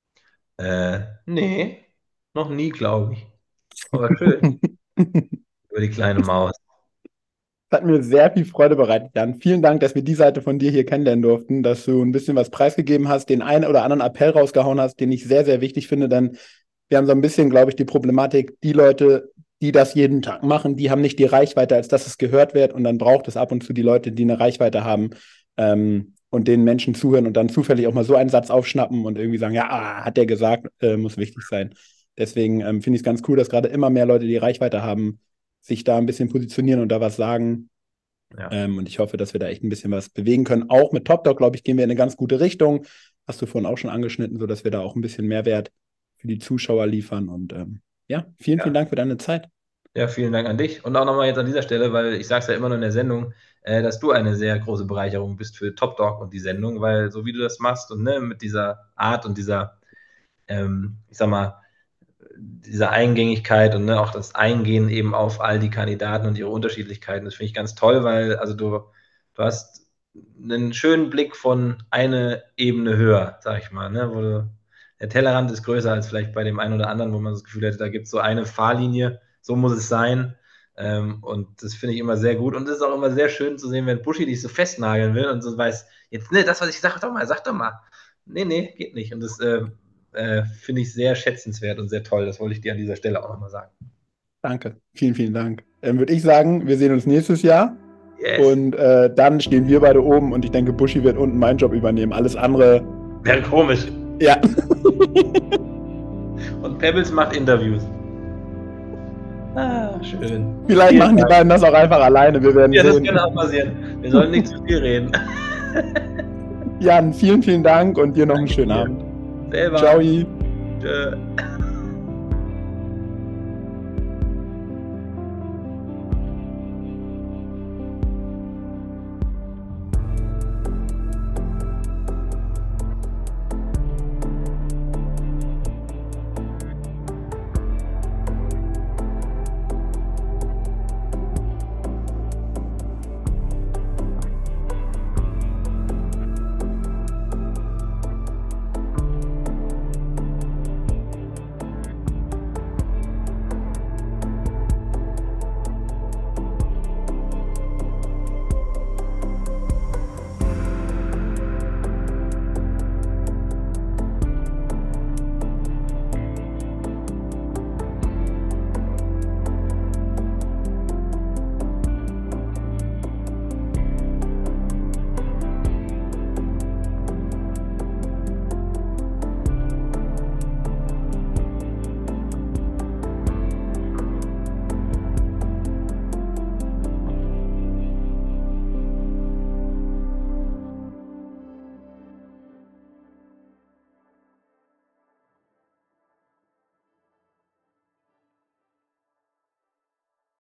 Äh, nee, noch nie, glaube ich. Aber schön. Über die kleine Maus. Hat mir sehr viel Freude bereitet, Jan. Vielen Dank, dass wir die Seite von dir hier kennenlernen durften, dass du ein bisschen was preisgegeben hast, den einen oder anderen Appell rausgehauen hast, den ich sehr, sehr wichtig finde, denn wir haben so ein bisschen, glaube ich, die Problematik, die Leute, die das jeden Tag machen, die haben nicht die Reichweite, als dass es gehört wird und dann braucht es ab und zu die Leute, die eine Reichweite haben ähm, und den Menschen zuhören und dann zufällig auch mal so einen Satz aufschnappen und irgendwie sagen, ja, ah, hat der gesagt, äh, muss wichtig sein. Deswegen ähm, finde ich es ganz cool, dass gerade immer mehr Leute, die Reichweite haben, sich da ein bisschen positionieren und da was sagen. Ja, Ähm, und ich hoffe, dass wir da echt ein bisschen was bewegen können. Auch mit Top Dog, glaube ich, gehen wir in eine ganz gute Richtung. Hast du vorhin auch schon angeschnitten, sodass wir da auch ein bisschen Mehrwert für die Zuschauer liefern. Und ähm, ja, vielen, vielen ja. Dank für deine Zeit. Ja, vielen Dank an dich. Und auch nochmal jetzt an dieser Stelle, weil ich sage es ja immer nur in der Sendung, äh, dass du eine sehr große Bereicherung bist für Top Dog und die Sendung, weil so wie du das machst und ne, mit dieser Art und dieser, ähm, ich sag mal, dieser Eingängigkeit und ne, auch das Eingehen eben auf all die Kandidaten und ihre Unterschiedlichkeiten, das finde ich ganz toll, weil also du, du hast einen schönen Blick von eine Ebene höher, sag ich mal, ne, wo du, der Tellerrand ist größer als vielleicht bei dem einen oder anderen, wo man das Gefühl hätte, da gibt es so eine Fahrlinie, so muss es sein. Ähm, und das finde ich immer sehr gut. Und es ist auch immer sehr schön zu sehen, wenn Buschi dich so festnageln will und so weiß, jetzt, ne, das, was ich sag doch mal, sag doch mal. Nee, nee, geht nicht. Und das äh, äh, finde ich sehr schätzenswert und sehr toll. Das wollte ich dir an dieser Stelle auch nochmal sagen. Danke, vielen, vielen Dank. Dann würde ich sagen, wir sehen uns nächstes Jahr. Yes. Und äh, dann stehen wir beide oben und ich denke, Buschi wird unten meinen Job übernehmen. Alles andere... Wäre komisch. Ja. Und Pebbles macht Interviews. Ah, schön. Vielleicht Vielen machen Dank. Die beiden das auch einfach alleine. Wir werden ja, sehen. Das kann auch passieren. Wir sollen nicht zu viel reden. Jan, vielen, vielen Dank und dir noch Danke einen schönen dir. Abend. Selber. Ciao. Tschö.